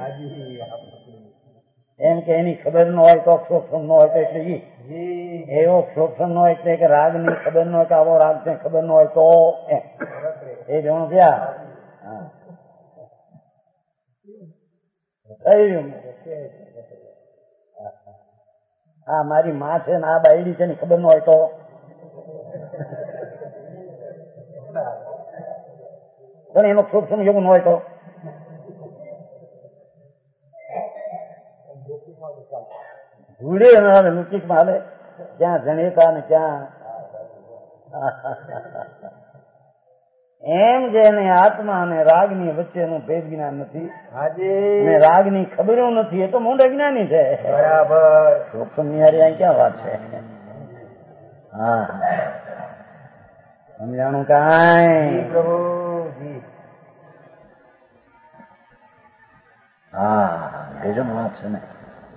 એમ કે એની ખબર ન હોય તો પ્રોત્સાહન ન હોય તો એટલે ઈ એવો પ્રોત્સાહન ન હોય એટલે કે રાગ ની ખબર ન હોય કે આવો રાગ છે ખબર ન હોય તો એ જણું ક્યાં? હા મારી માં છે ને આ બાયડી છે ને ખબર ન હોય તો પણ એનો પ્રોત્સાહન એવું ન હોય તો ભૂલે લુચિકમાં હાલે ક્યાં જણેતા ને ક્યાં એમ જેને આત્મા અને રાગની વચ્ચેનું ભેદ જ્ઞાન નથી અને રાગની ખબરો નથી એ તો મોઢે જ્ઞાની છે. બરાબર, પ્રોત્સાહનની હારી અહીં ક્યાં વાત છે? હા સમજાણું કાંઈ? હા ગજબ વાત છે ને.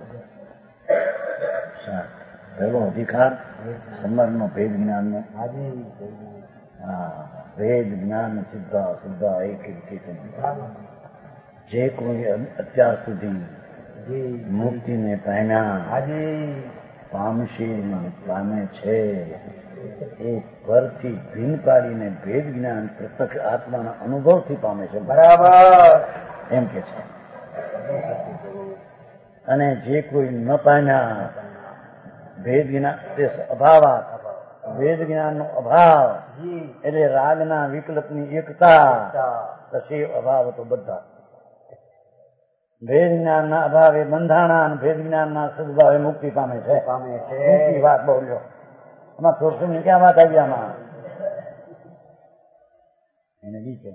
પેલો અધિકાર સમરનો ભેદ જ્ઞાનનો. હા ભેદ જ્ઞાન સિદ્ધા સિદ્ધા એક જે કોઈ અત્યાર સુધી મુક્તિને પામ્યા પામશે પામે છે એ પરથી ભીન પાડીને ભેદ જ્ઞાન પ્રત્યક્ષ આત્માના અનુભવથી પામે છે. બરાબર એમ કે છે. અને જે કોઈ ન પામ્યા ભેદ જ્ઞાન તે અભાવ ભેદ જ્ઞાનનો અભાવ એટલે રાગના વિકલ્પની એકતા પછી અભાવ તો બધા. ભેદ જ્ઞાનના અભાવે બંધાણા અને ભેદ જ્ઞાનના સદભાવે મુક્તિ પામે છે. પામે છે. મુક્તિ વાત બોલ્યો આમાં થોડું ની ક્યાં વાત આવી આમાં એને બી છે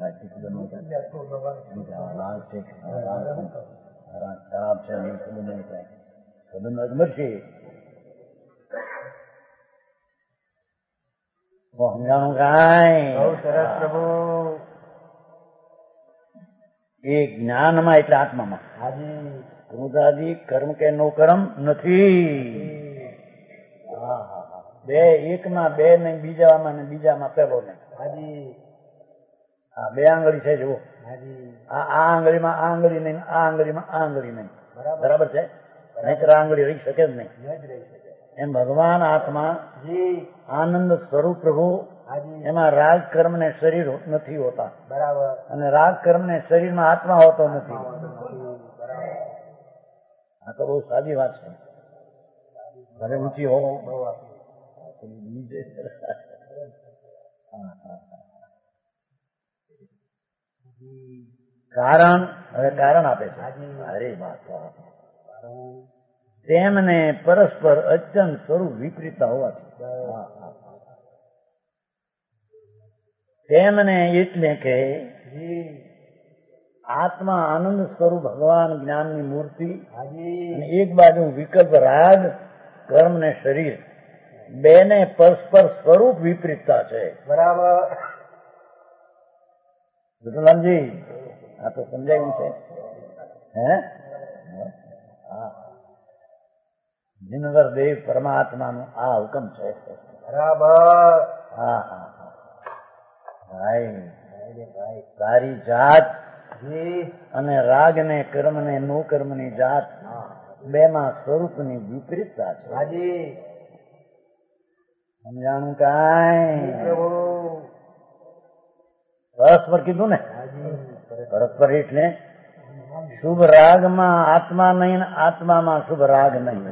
ખરાબ છે મરશે સમજાણું કાંઈ. બહુ સરસ પ્રભુ. એ જ્ઞાનમાં એટલે આત્મામાં હાજી કૃતાદિ કર્મ કે નો કર્મ નથી. બે એકમાં બે નહીં બીજામાં ને બીજામાં પેલો નહીં. હાજી હા બે આંગળી છે જુઓ. હાજી આ આ આંગળીમાં આ આંગળી નહીં આ આંગળીમાં આ આંગળી નહીં. બરાબર છે. નહીતર આ આંગળી રહી શકે જ નહીં. એમ ભગવાન આત્મા આનંદ સ્વરૂપ પ્રભુ એમાં રાગ કર્મ ને શરીર નથી હોતા. બરાબર. અને રાગ કર્મ ને શરીરમાં આત્મા હોતો નથી. આ તો બહુ સાદી વાત છે. ભલે ઊંચી હો કારણ હવે કારણ આપે છે. અરે વાત તેમને પરસ્પર અત્યંત સ્વરૂપ વિપરીતતા હોવાથી તેમને એટલે કે આત્મા આનંદ સ્વરૂપ ભગવાન જ્ઞાનની મૂર્તિ અને એક બાજુ વિકલ્પ રાગ કર્મ ને શરીર બેને પરસ્પર સ્વરૂપ વિપરીતતા છે. બરાબર. વિઠ્ઠલજી આ તો સમજાયું છે. હે હા જીનવર દેવ પરમાત્માનો આ હુકમ છે. બરાબર. હા હા ભાઈ તારી જાત અને રાગ ને કર્મ ને નો કર્મ ની જાત બે માં સ્વરૂપ ની વિપરીતતા છે. હાજી સમજાણું કાંઈ. પરસ્પર કીધું ને. પરસ્પર એટલે શુભ રાગમાં આત્મા નહીં આત્મામાં શુભ રાગ નહીં.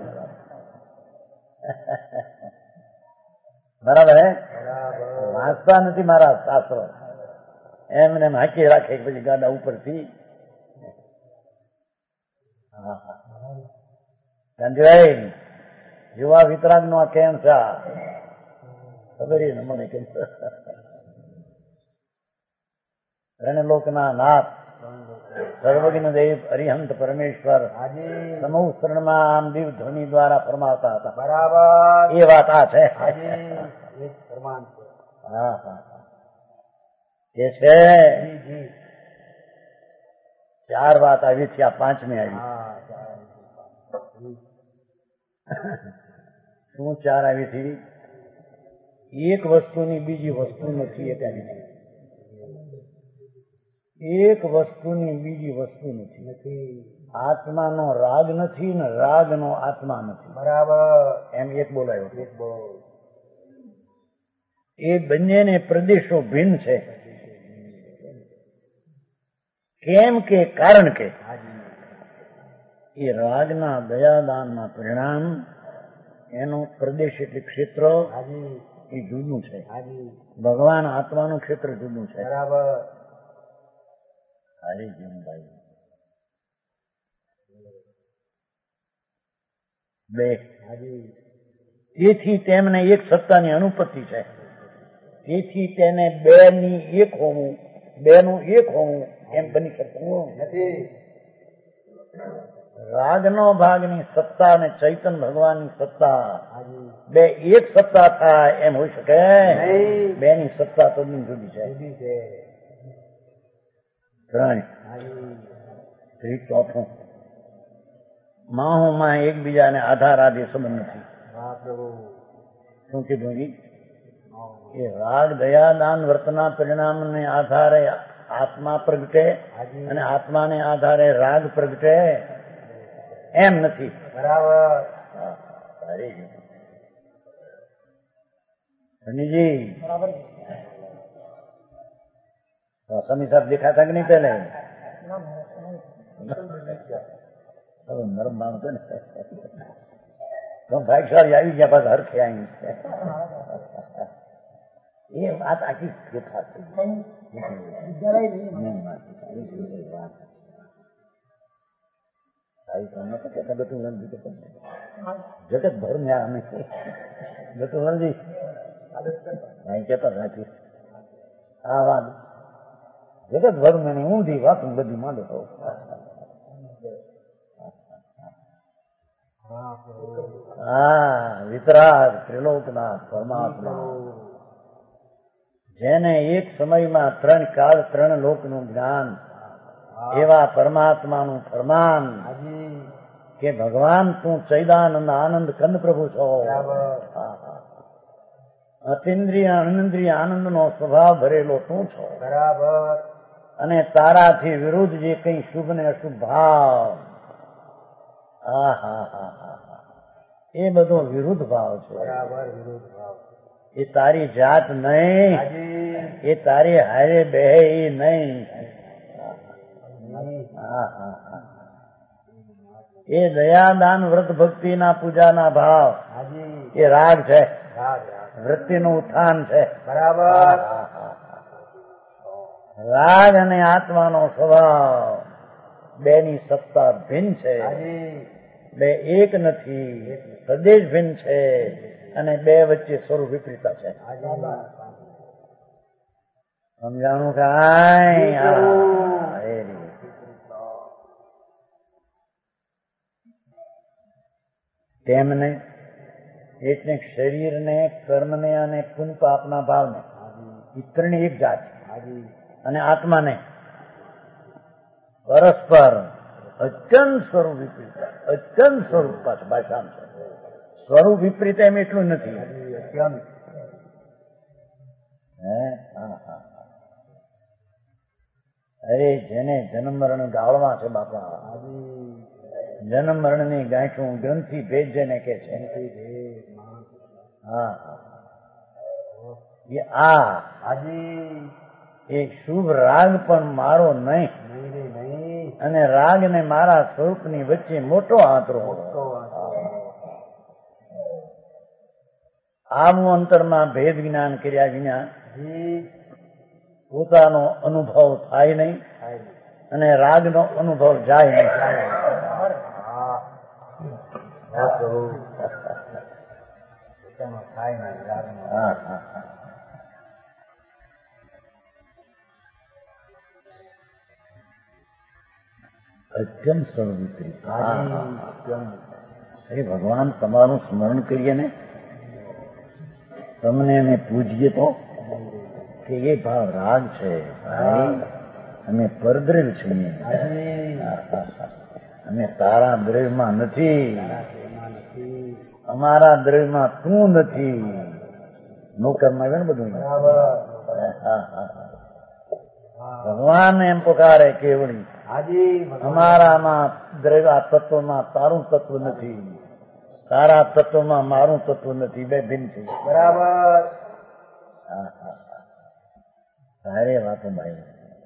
બરાબર હે. વાંચતા નથી મારા શાસ્ત્રો એમને હાંકી રાખે પછી ગાડા ઉપરથી. ગાંધીભાઈ યુવા વિતરાગ નો આ કેમ છે ખબર ને મને કેમ રણલોકના નાથ સર્વજ્ઞ દેવ અરિહંત પરમેશ્વર સમૂહ શરણમાં આમ દિવ ધ્વનિ દ્વારા ફરમાવતા હતા. બરાબર. એ વાત આ છે. હા હા એ છે. ચાર વાત આવી છે આ પાંચમી આવી. શું ચાર આવી હતી? એક વસ્તુની બીજી વસ્તુ નથી એક આવી છે. એક વસ્તુની બીજી વસ્તુ નથી. આત્માનો રાગ નથી ને રાગનો આત્મા નથી. બરાબર. એમ એક બોલાયો. એક બોલ. એ બંનેને પ્રદેશો ભિન્ન છે. કેમ કે કારણ કે એ રાગના દયાદાનના પરિણામ એનો પ્રદેશ એટલે ક્ષેત્ર એ જુદું છે. ભગવાન આત્માનું ક્ષેત્ર જુદું છે. બરાબર. હારી જીવનભાઈ બે તેથી તેમને એક સત્તાની અનુપત્તિ છે. તેથી તેને બે ની એક હોવું બે નું એક હોવું એમ બની શકતું નથી. રાગનો ભાગની સત્તા અને ચૈતન ભગવાનની સત્તા બે એક સત્તા થાય એમ હોઈ શકે? બે ની સત્તા તો જુદી છે. ત્રણ ત્રીસ ચોથું માહોમાં એકબીજાને આધાર આદિ સંબંધ નથી. હા પ્રભુ. શું કીધું જી? એ રાગ દયા દાન વર્તના પરિણામને આધારે આત્મા પ્રગટે અને આત્માને આધારે રાગ પ્રગટે એમ નથી. બરાબર. ધનીજી સ્વામી સાહેબ દેખાતા કે નહીં પહેલે? નરમ માણસો ને ભાગશાળી આવી ગયા પાછા હરખે આવી. એ વાત આખી યથાર્થ જગત ભર ને અમે ગતુલજી કેતા નથી આ વાત જગત ભર ને ઊંધી વાત બધી માંડો થો. હા વિતરાગ ત્રિલોકનાથ પરમાત્મા જેને એક સમયમાં ત્રણ કાળ ત્રણ લોકનું જ્ઞાન એવા પરમાત્માનું ફરમાન કે ભગવાન તું ચૈદાનંદ આનંદ કંદ પ્રભુ છો. અતિન્દ્રિય અનિન્દ્રિય આનંદ નો સ્વભાવ ભરેલો તું છો. બરાબર. અને તારાથી વિરુદ્ધ જે કઈ શુભ ને અશુભ ભાવ હા હા હા હા એ બધો વિરુદ્ધ ભાવ છે. બરાબર વિરુદ્ધ ભાવ. એ તારી જાત નહીં, એ તારી હારે બે નહીં. એ દયા દાન વ્રત ભક્તિ ના પૂજા ના ભાવ એ રાગ છે, વૃત્તિ નું ઉત્થાન છે. બરાબર. રાગ અને આત્માનો સ્વભાવ બે ની સત્તા ભિન્ન છે, બે એક નથી, પ્રદેશ ભિન્ન છે અને બે વચ્ચે સ્વરૂપ વિપરીતા છે. સમજાણું કાંઈ? તેમને એટલે શરીરને કર્મને અને પુન પાપના ભાવને એ ત્રણેય એક જાત અને આત્માને પરસ્પર અત્યંત સ્વરૂપ વિપરીત અત્યંત સ્વરૂપ પાછ ભાષામાં છે. સ્વરૂપ વિપરીત એમ એટલું નથી. અરે જેને જન્મ મરણ ગાળવા છે બાપા, જન્મ મરણ ની ગાંઠું ગ્રંથિ ભેદ જેને કે છે. હા એ આ એ શુભ રાગ પણ મારો નહીં અને રાગ ને મારા સ્વરૂપ ની વચ્ચે મોટો આંતરો. આવું અંતરમાં ભેદ જ્ઞાન કર્યા વિના પોતાનો અનુભવ થાય નહીં અને રાગનો અનુભવ જાય નહીં. અત્યંત સર્વિત્રી ભગવાન તમારું સ્મરણ કરીએ ને તમને અમે પૂજીએ તો કે એ ભાવ રાગ છે. અમે પરદ્રવ છીએ, અમે તારા દ્રવ્યમાં નથી, અમારા દ્રવ્યમાં તું નથી. નોકરમાં આવે ને બધું. ભગવાન એમ પુકારે કેવડી અમારામાં દ્રવ્ય તત્વમાં તારું તત્વ નથી, તારા તત્વમાં મારું તત્વ નથી, બે ભિન્ન છે. બરાબર. સારી વાતો ભાઈ.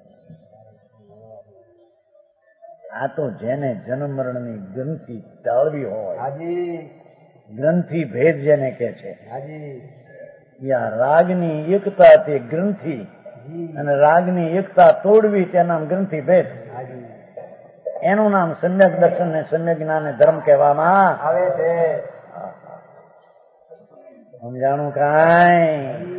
આ તો જેને જન્મ મરણની ગ્રંથિ ટાળવી હોય, ગ્રંથિ ભેદ જેને કે છે, યા રાગની એકતા તે ગ્રંથિ અને રાગની એકતા તોડવી તેનું નામ ગ્રંથિ ભેદ. એનું નામ સમ્યક દર્શન ને સમ્યક જ્ઞાન ધર્મ કહેવામાં આવે છે. સમજાણું કાંઈ?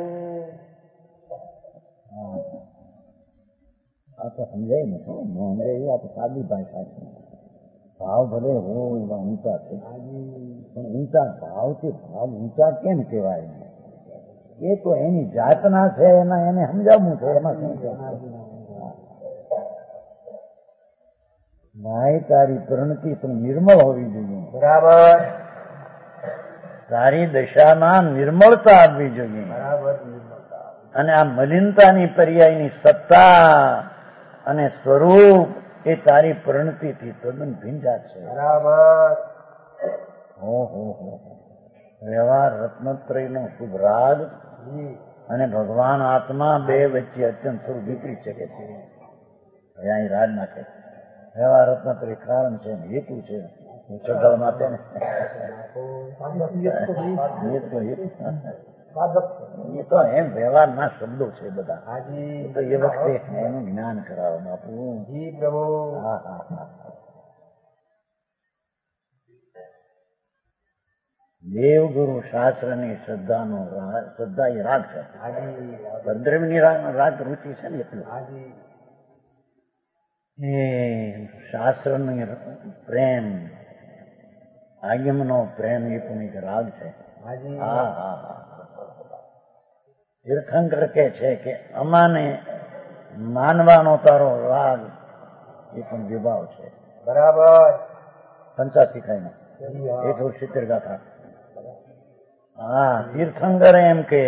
આ તો સમજાય ને, સમજાય આ તો સાદી ભાષા છે. ભાવ ભલે હોય એવા ઊંચા છે, પણ ઊંચા ભાવથી ભાવ ઊંચા કેમ કહેવાય? એ તો એની જાતના છે, એના એને સમજાવવું છે. એમાં શું છે? ભાઈ તારી પ્રણતિ પણ નિર્મળ હોવી જોઈએ. બરાબર તારી દશામાં નિર્મળતા આવવી જોઈએ. બરાબર અને આ મલિનતાની પર્યાયની સત્તા અને સ્વરૂપ એ તારી પ્રણતિથી તદ્દન ભીંજા છે. બરાબર હો હો હો વ્યવહાર રત્નત્રયનો શુભ રાગ અને ભગવાન આત્મા બે વચ્ચે અત્યંત સ્વરૂપ વિપરીત શકે છે. હવે અહીં રાજ નાખે વ્યવહાર રત્નત્રય કારણ છે, હેતુ છે, શ્રદ્ધા માટે ને એ તો એમ વ્યવહારના શબ્દો છે બધા. તો એ વખતે એનું જ્ઞાન કરાવો બાપુ. જી પ્રભુ હા હા હા દેવગુરુ શાસ્ત્રની શ્રદ્ધાનો શ્રદ્ધા એ રાગ છે. પંદરમી રાગ રૂચિ છે ને એટલું એ શાસ્ત્રનો પ્રેમ આગમનો પ્રેમ એ પણ એક રાગ છે. હા હા હા તીર્થંકર કે છે કે અમાને માનવાનો તારો રાગ એ પણ વિભાવ છે. બરાબર પંચાસી ખાઈને એકસો સિત્તેર ગાથા. હા તીર્થંકર એમ કે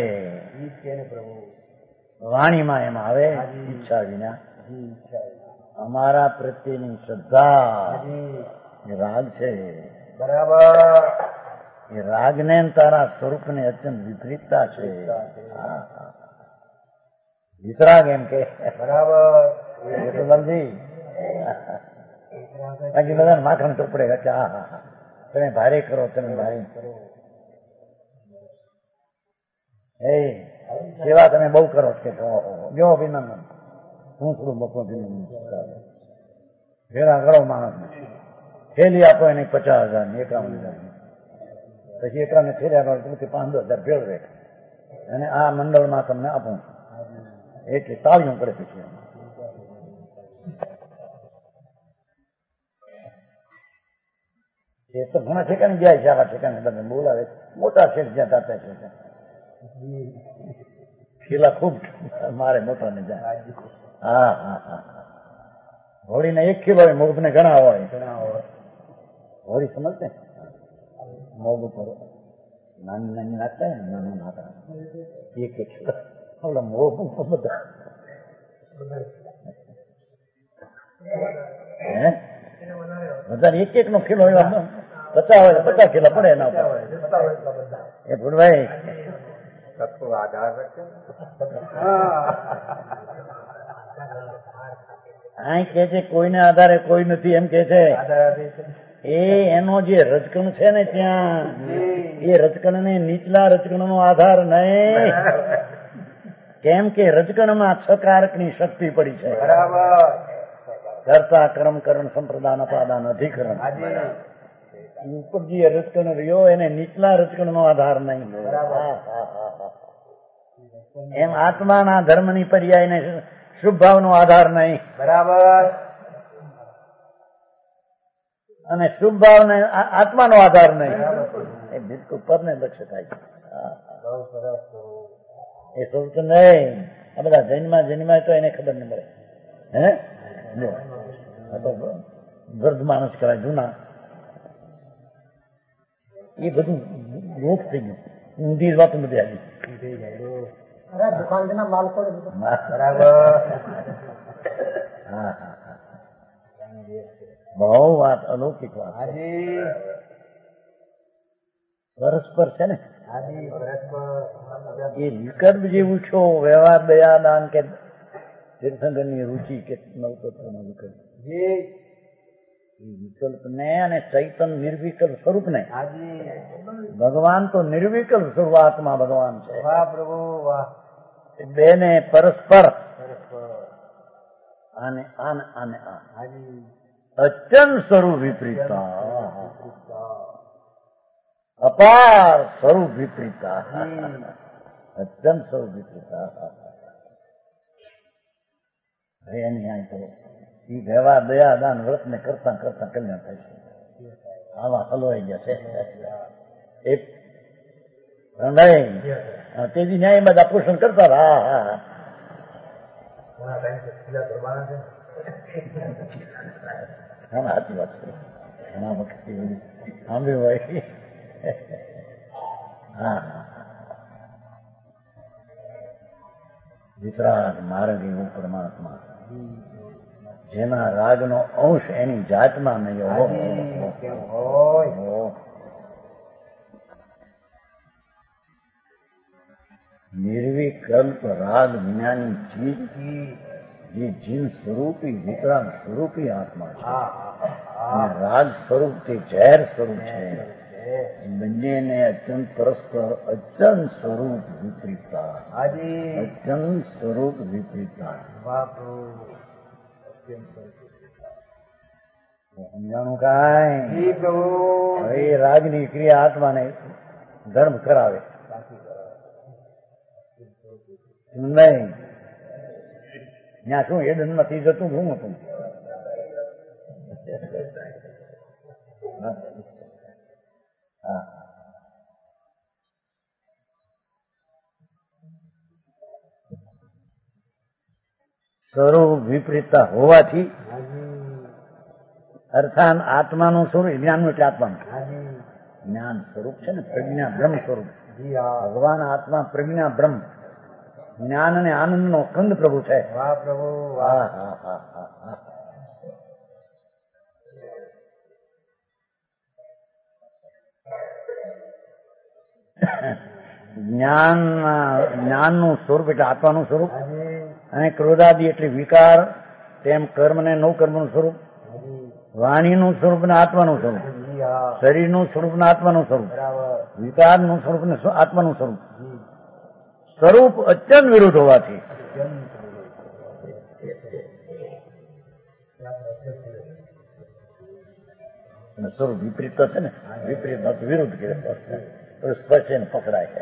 વાણીમાં એમ આવે ઈચ્છા વિના અમારા પ્રત્યેની શ્રદ્ધા એ રાગ છે. બરાબર એ રાગને તારા સ્વરૂપને અત્યંત વિપરીતતા છે. વિતરાગ એમ કે બરાબર સમજી બાકી બધા માખણ ચોપડે કે હા હા હા તમે ભારે કરો તમે ભારે કરો એ સેવા તમે બહુ કરો કે જો અભિનંદન હું થોડું બપો અભિનંદન ભેળા કરો માણસને થેલી આપો એને પચાસ હજાર ની એકાવન હજાર ની પછી એકાને થેલી આપો પાંચ હજાર ભેળ રહે અને આ મંડળમાં તમને આપું એટલે તાળીઓ પડે પછી એ તો ઘણા ઠેકાને જાય છે. આવા ઠેકાને તમે બોલાવે મોટા શેઠ જ્યાં તાતા છે ખીલા ખૂબ મારે મોટા ને જાય. હા હા હા હોળીને એક કિલો હોય મોગ ને ઘણા હોય હોળી સમજते મોગ ઉપર નાની નાની નાખતા ને નાના નાતા એક એક કિલો ઓલા મોગ ઉપર બધા હે બધા એક એક નો કિલો હોય પચાસ હોય પચાસ કિલો પડે એના ઉપર એ ભૂલભાઈ આધાર રાખે આ કે છે કોઈને આધારે કોઈ નથી એમ કે છે. એ એનો જે રજકણ છે ને ત્યાં એ રજકણ ને નીચલા રજકણ નો આધાર નહીં. કેમ કે રજકણમાં છ કારક ની શક્તિ પડી છે. બરાબર કર્તા કર્મ કરણ સંપ્રદાન અપાદાન અધિકરણ ઉપર જે રજકણ રહ્યો એને નીચલા રજકણ નો આધાર નહીં. એમ આત્માના ધર્મની પર્યાય ને શુભ ભાવ નો આધાર નહીં. બરાબર અને શુભ ભાવ ને આત્માનો આધાર નહીં. એ બિલકુલ પરને લક્ષ્ય થાય છે. એ સ્વરૂપ નહીં. આ બધા જૈનમાં જન્માય તો એને ખબર નહીં મળે. હે વૃદ્ધ માણસ કહેવાય જૂના એ બધું રોગ થઈ ગયું. ઊંધી વાતો બધી આવી દુકાન માલકો બરાબર. હા હા હા બહુ વાત અલૌકિક વાત પરસ્પર છે ને. એ વિકલ્પ જેવું છો વ્યવહાર દયા દાન કે તીર્થંકર ની રુચિ કે નવતત્વનો વિકલ્પ વિકલ્પ ને અને ચૈતન નિર્વિકલ્પ સ્વરૂપ ને ભગવાન તો નિર્વિકલ્પ સ્વરૂપ આત્મા ભગવાન છે. વાહ પ્રભુ વાહ. બેને પરસ્પર આને આને આને આ અત્યંત સ્વરૂપ વિપરીતતા અપાર સ્વરૂપ વિપરીતતા અત્યંત સ્વરૂપ વિપરીતતા. હવે એની આ કરો એ વ્યવહાર દયા દાન વ્રત ને કરતા કરતા કલ્યાણ થાય છે. આવા હલવાઈ ગયા છે. એક તેજી ન્યાય બધા પોષણ કરતા હા હા હા સાચી વાત છે. ઘણા વખત સાંભળ્યું હોય. હા વિતરાગ માર્ગ એવું પરમાત્મા જેના રાગનો અંશ એની જાતમાં નહીં હોય. નિર્વિકલ્પ રાગ વિનાની ચીજ જે જીન સ્વરૂપી વિતરાગ સ્વરૂપી આત્મા છે. રાગ સ્વરૂપ તે ઝેર સ્વરૂપ છે. બંનેને અત્યંત પરસ્પર અત્યંત સ્વરૂપ વિપરીતતા. અત્યંત સ્વરૂપ વિપરીતતા સમજાણું કાંઈ? હવે રાગની ક્રિયા આત્માને ધર્મ કરાવે નહીં. ત્યાં શું હેડન માંથી જતું શું હતું? હા સ્વરૂપ વિપરીતતા હોવાથી અર્થાત આત્માનું સ્વરૂપ જ્ઞાનનું એટલે આત્માનું જ્ઞાન સ્વરૂપ છે ને, પ્રજ્ઞા બ્રહ્મ સ્વરૂપ. ભગવાન આત્મા પ્રજ્ઞા બ્રહ્મ જ્ઞાન અને આનંદ નો કંદ પ્રભુ છે. વાહ પ્રભુ હા હા હા હા હા જ્ઞાન જ્ઞાનનું સ્વરૂપ એટલે આત્માનું સ્વરૂપ અને ક્રોધાદિ એટલે વિકાર, તેમ કર્મ ને નવ કર્મનું સ્વરૂપ, વાણીનું સ્વરૂપ ને આત્માનું સ્વરૂપ, શરીરનું સ્વરૂપ ને આત્માનું સ્વરૂપ, વિકારનું સ્વરૂપ ને આત્માનું સ્વરૂપ. સ્વરૂપ અત્યંત વિરુદ્ધ હોવાથી સ્વરૂપ વિપરીત તો છે ને, વિપરીત વિરુદ્ધ કે સ્પર્શ એને પકડાય.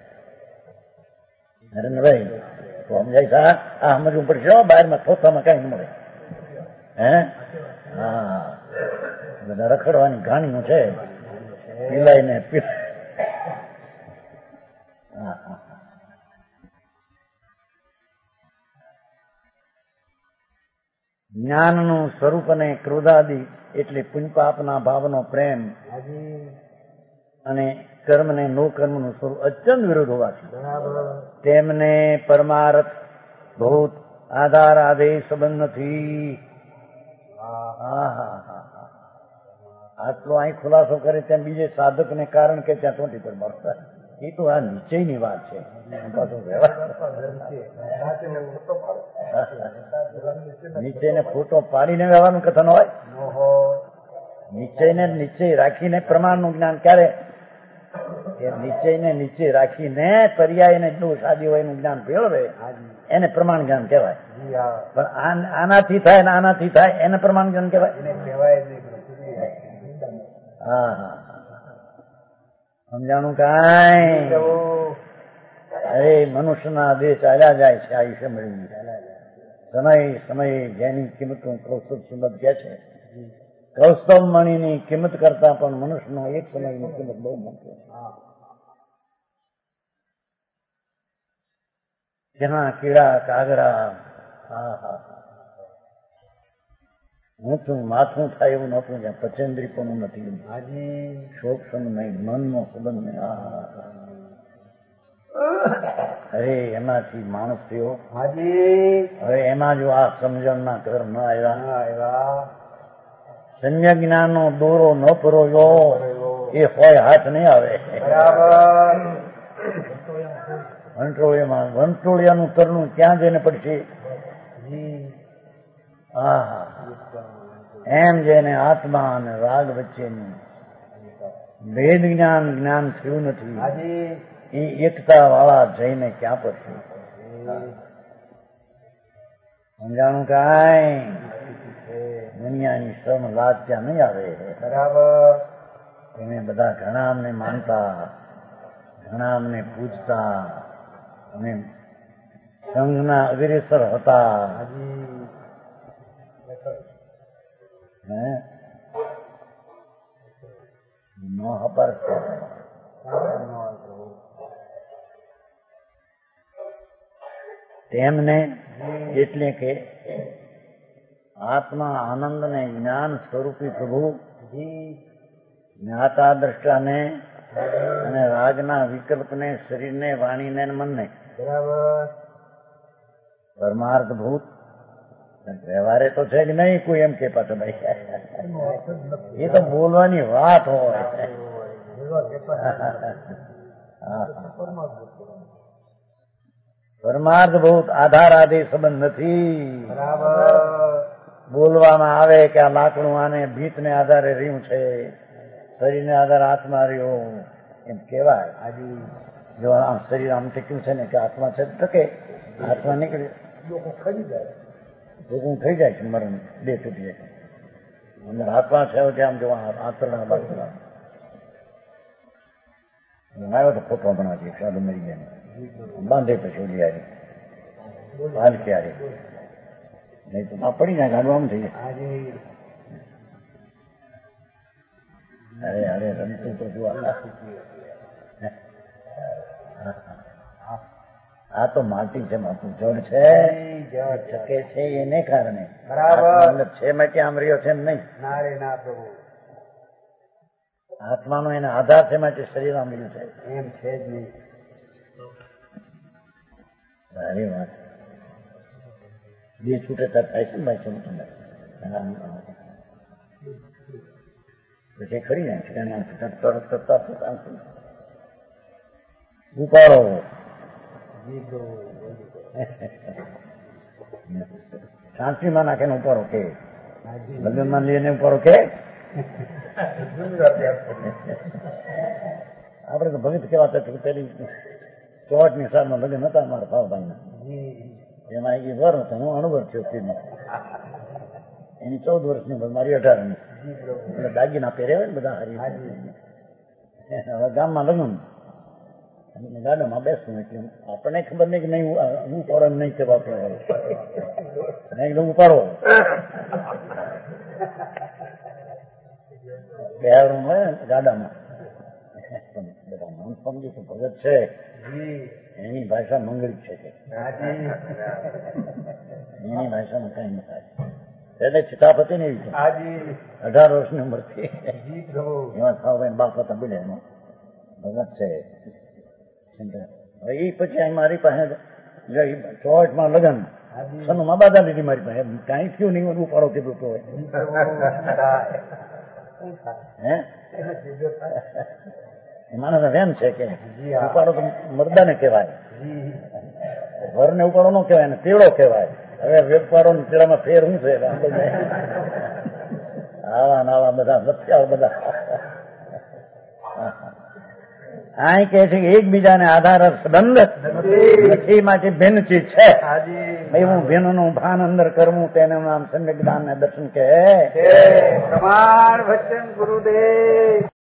નરેન્દ્રભાઈ તો સમજાય સાહેબ આ સમજવું પડશે. બહારમાં થોથામાં કઈ ન મળે. હે હા બધા રખડવાની ઘાણીનું છે. પીલાય ને હા હા જ્ઞાનનું સ્વરૂપ અને ક્રોધાદિ એટલે પુણ્યપાપના ભાવનો પ્રેમ અને કર્મ ને નો કર્મનું સ્વરૂપ અત્યંત વિરોધ હોવાથી તેમને પરમાર્થ ભૂત આધાર આદેશ સંબંધ નથી. આટલો અહીં ખુલાસો કરે તેમ બીજે સાધક ને કારણ કે ત્યાં ચોટી પર મળતા. એ તો આ નિશ્ચયની વાત છે. નિશ્ચયને ફોટો પાડીને વ્યવહારનું કથન હોય. નિશ્ચયને નિશ્ચય રાખીને પ્રમાણનું જ્ઞાન ક્યારે? નિશ્ચયને નિશ્ચય રાખીને પર્યાયને દોષ આદિ હોય એનું જ્ઞાન ભેળવે એને પ્રમાણ જ્ઞાન કહેવાય. પણ આનાથી થાય ને આનાથી થાય એને પ્રમાણ જ્ઞાન કહેવાય. હા હા સમજાણું કાંઈ? અરે મનુષ્યના દેશ ચાલ્યા જાય છે. આયુષ્ય મળી સમય સમયે જેની કિંમત કૌસ્તવ કિંમત કે છે, કૌસ્તવ મણીની કિંમત કરતા પણ મનુષ્યનો એક સમયની કિંમત બહુ મોટી. જેના કીડા કાગડા હા હા ઊંચું માથું થાય એવું નહોતું. જ્યાં પચેન્દ્રી પણ નથી. શોક્ષમ નહીં, મનનો સંબંધ નહીં. અરે એમાંથી માણસ થયો. હવે એમાં જો આ સમજણના ઘર ન આવ્યા, સમ્યક જ્ઞાનનો દોરો ન પરોયો એ હોય હાથ નહીં આવે. વંટોળિયામાં વંટોળિયાનું તરણું ક્યાં જઈને પડશે? હા હા એમ જેને આત્મા અને રાગ વચ્ચેનું ભેદ જ્ઞાન જ્ઞાન થયું નથી એ એકતા વાળા જઈને ક્યાં પડશે? સમજાણું કાંઈ? દુનિયાની શ્રમ લાજ ત્યાં નહીં આવે. બરાબર એને બધા ઘણા અમને માનતા, ઘણા અમને પૂજતા અને સંઘના અગ્રેસર હતા. નો હપર તેમને એટલે કે આત્મા આનંદ ને જ્ઞાન સ્વરૂપી પ્રભુ જ્ઞાતા દ્રષ્ટાને અને રાગના વિકલ્પને શરીરને વાણીને મનને બરાબર પરમાર્થભૂત વ્યવહારે તો છે જ નહીં કોઈ એમ કે પાછો ભાઈ એ તો બોલવાની વાત હોય. પરમાર્થભૂત આધાર આદિ સંબંધ નથી. બરાબર બોલવામાં આવે કે આ લાકડું આને ભીતને આધારે રહ્યું છે, શરીરને આધારે હાથમાં રહ્યો એમ કેવાય. આજે જો આમ શરીર આમ ટેક્યું છે ને કે હાથમાં છે ટકે હાથમાં નીકળે ખરી જાય ભેગું થઈ જાય છે, મરણ બે તૂટી જાય. અંદર હાથમાં છે આમ જો આંતરડા બાંધેલા આવ્યો તો ફોટો બનાવી સાદું મરી ગયા બાંધે પછી ઓલી આવી હાલ ક્યારે નહીં તો પડી જાય ગાડું આમ થઈ જાય. અરે અરે રમતું તો જો આ તો માટી છે, માથું જળ છે, શકે છે એને કારણે બરાબર છે માટે આમ રહ્યો છે એમ નહીં. ના રે ના પ્રભુ આત્માનો એને આધાર છે માટે શરીર આમ રહ્યું છે એમ છે જ નહીં. સારી વાત. બે છૂટે તર થાય છે ને ભાઈ છે પછી ખરી જાય છે ઉપાડો શાંતિમાં નાખે ને ઉપાડો કે લગ્નમાં લઈને ઉપાડો કે આપડે તો ભવિત કેવાતા પેલી ચોટ ની સાલમાં લગ્ન હતા મારા ભાવભાઈ ના, એમાં એ વર હતો, હું અણવર થયો તેની એની ચૌદ વર્ષની મારી અઢાર ની એટલે દાગીના પહેરે હોય ને બધા હરી. હવે ગામમાં લગ્ન ગાડામાં બેસવું એટલે આપણને ખબર નહીં કે નહીં હું પડે નહીં કે વાપરે એકદમ ઉપાડો બેહારું હોય ને ગાડામાં બધા મન સમજી કે ભગત છે એની ભાષા મંગળી છે કે એની ભાષામાં કઈ ન થાય. એટલે ચિતાપતિ ને એવી છે અઢાર વર્ષની ઉંમર થી એમાં ખાવા બાપ હતા બોલે એમાં ભગત છે. એ પછી મારી પાસે ચોટમાં લગન સનુમાં બાધા લીધી મારી પાસે કઈ થયું નહીં ઉપાડો કીધું તો હે માણસ એમ છે કે ઉપાડો તો મરદાને કહેવાય, ઘરને ઉપાડો ન કહેવાય ને તેડો કહેવાય. હવે વેપારો ને તેડામાં ફેર શું છે આવા નાવા બધા લખ્યા બધા આ કહે છે કે એકબીજાને આધાર સંબંધ નથી માટે ભિન્ન ચીજ છે. એવું ભિન્ન નું ભાન અંદર કરવું તેનું નામ સમ્યક જ્ઞાન ને દર્શન કહે. પ્રમાણ વચન ગુરુદેવ.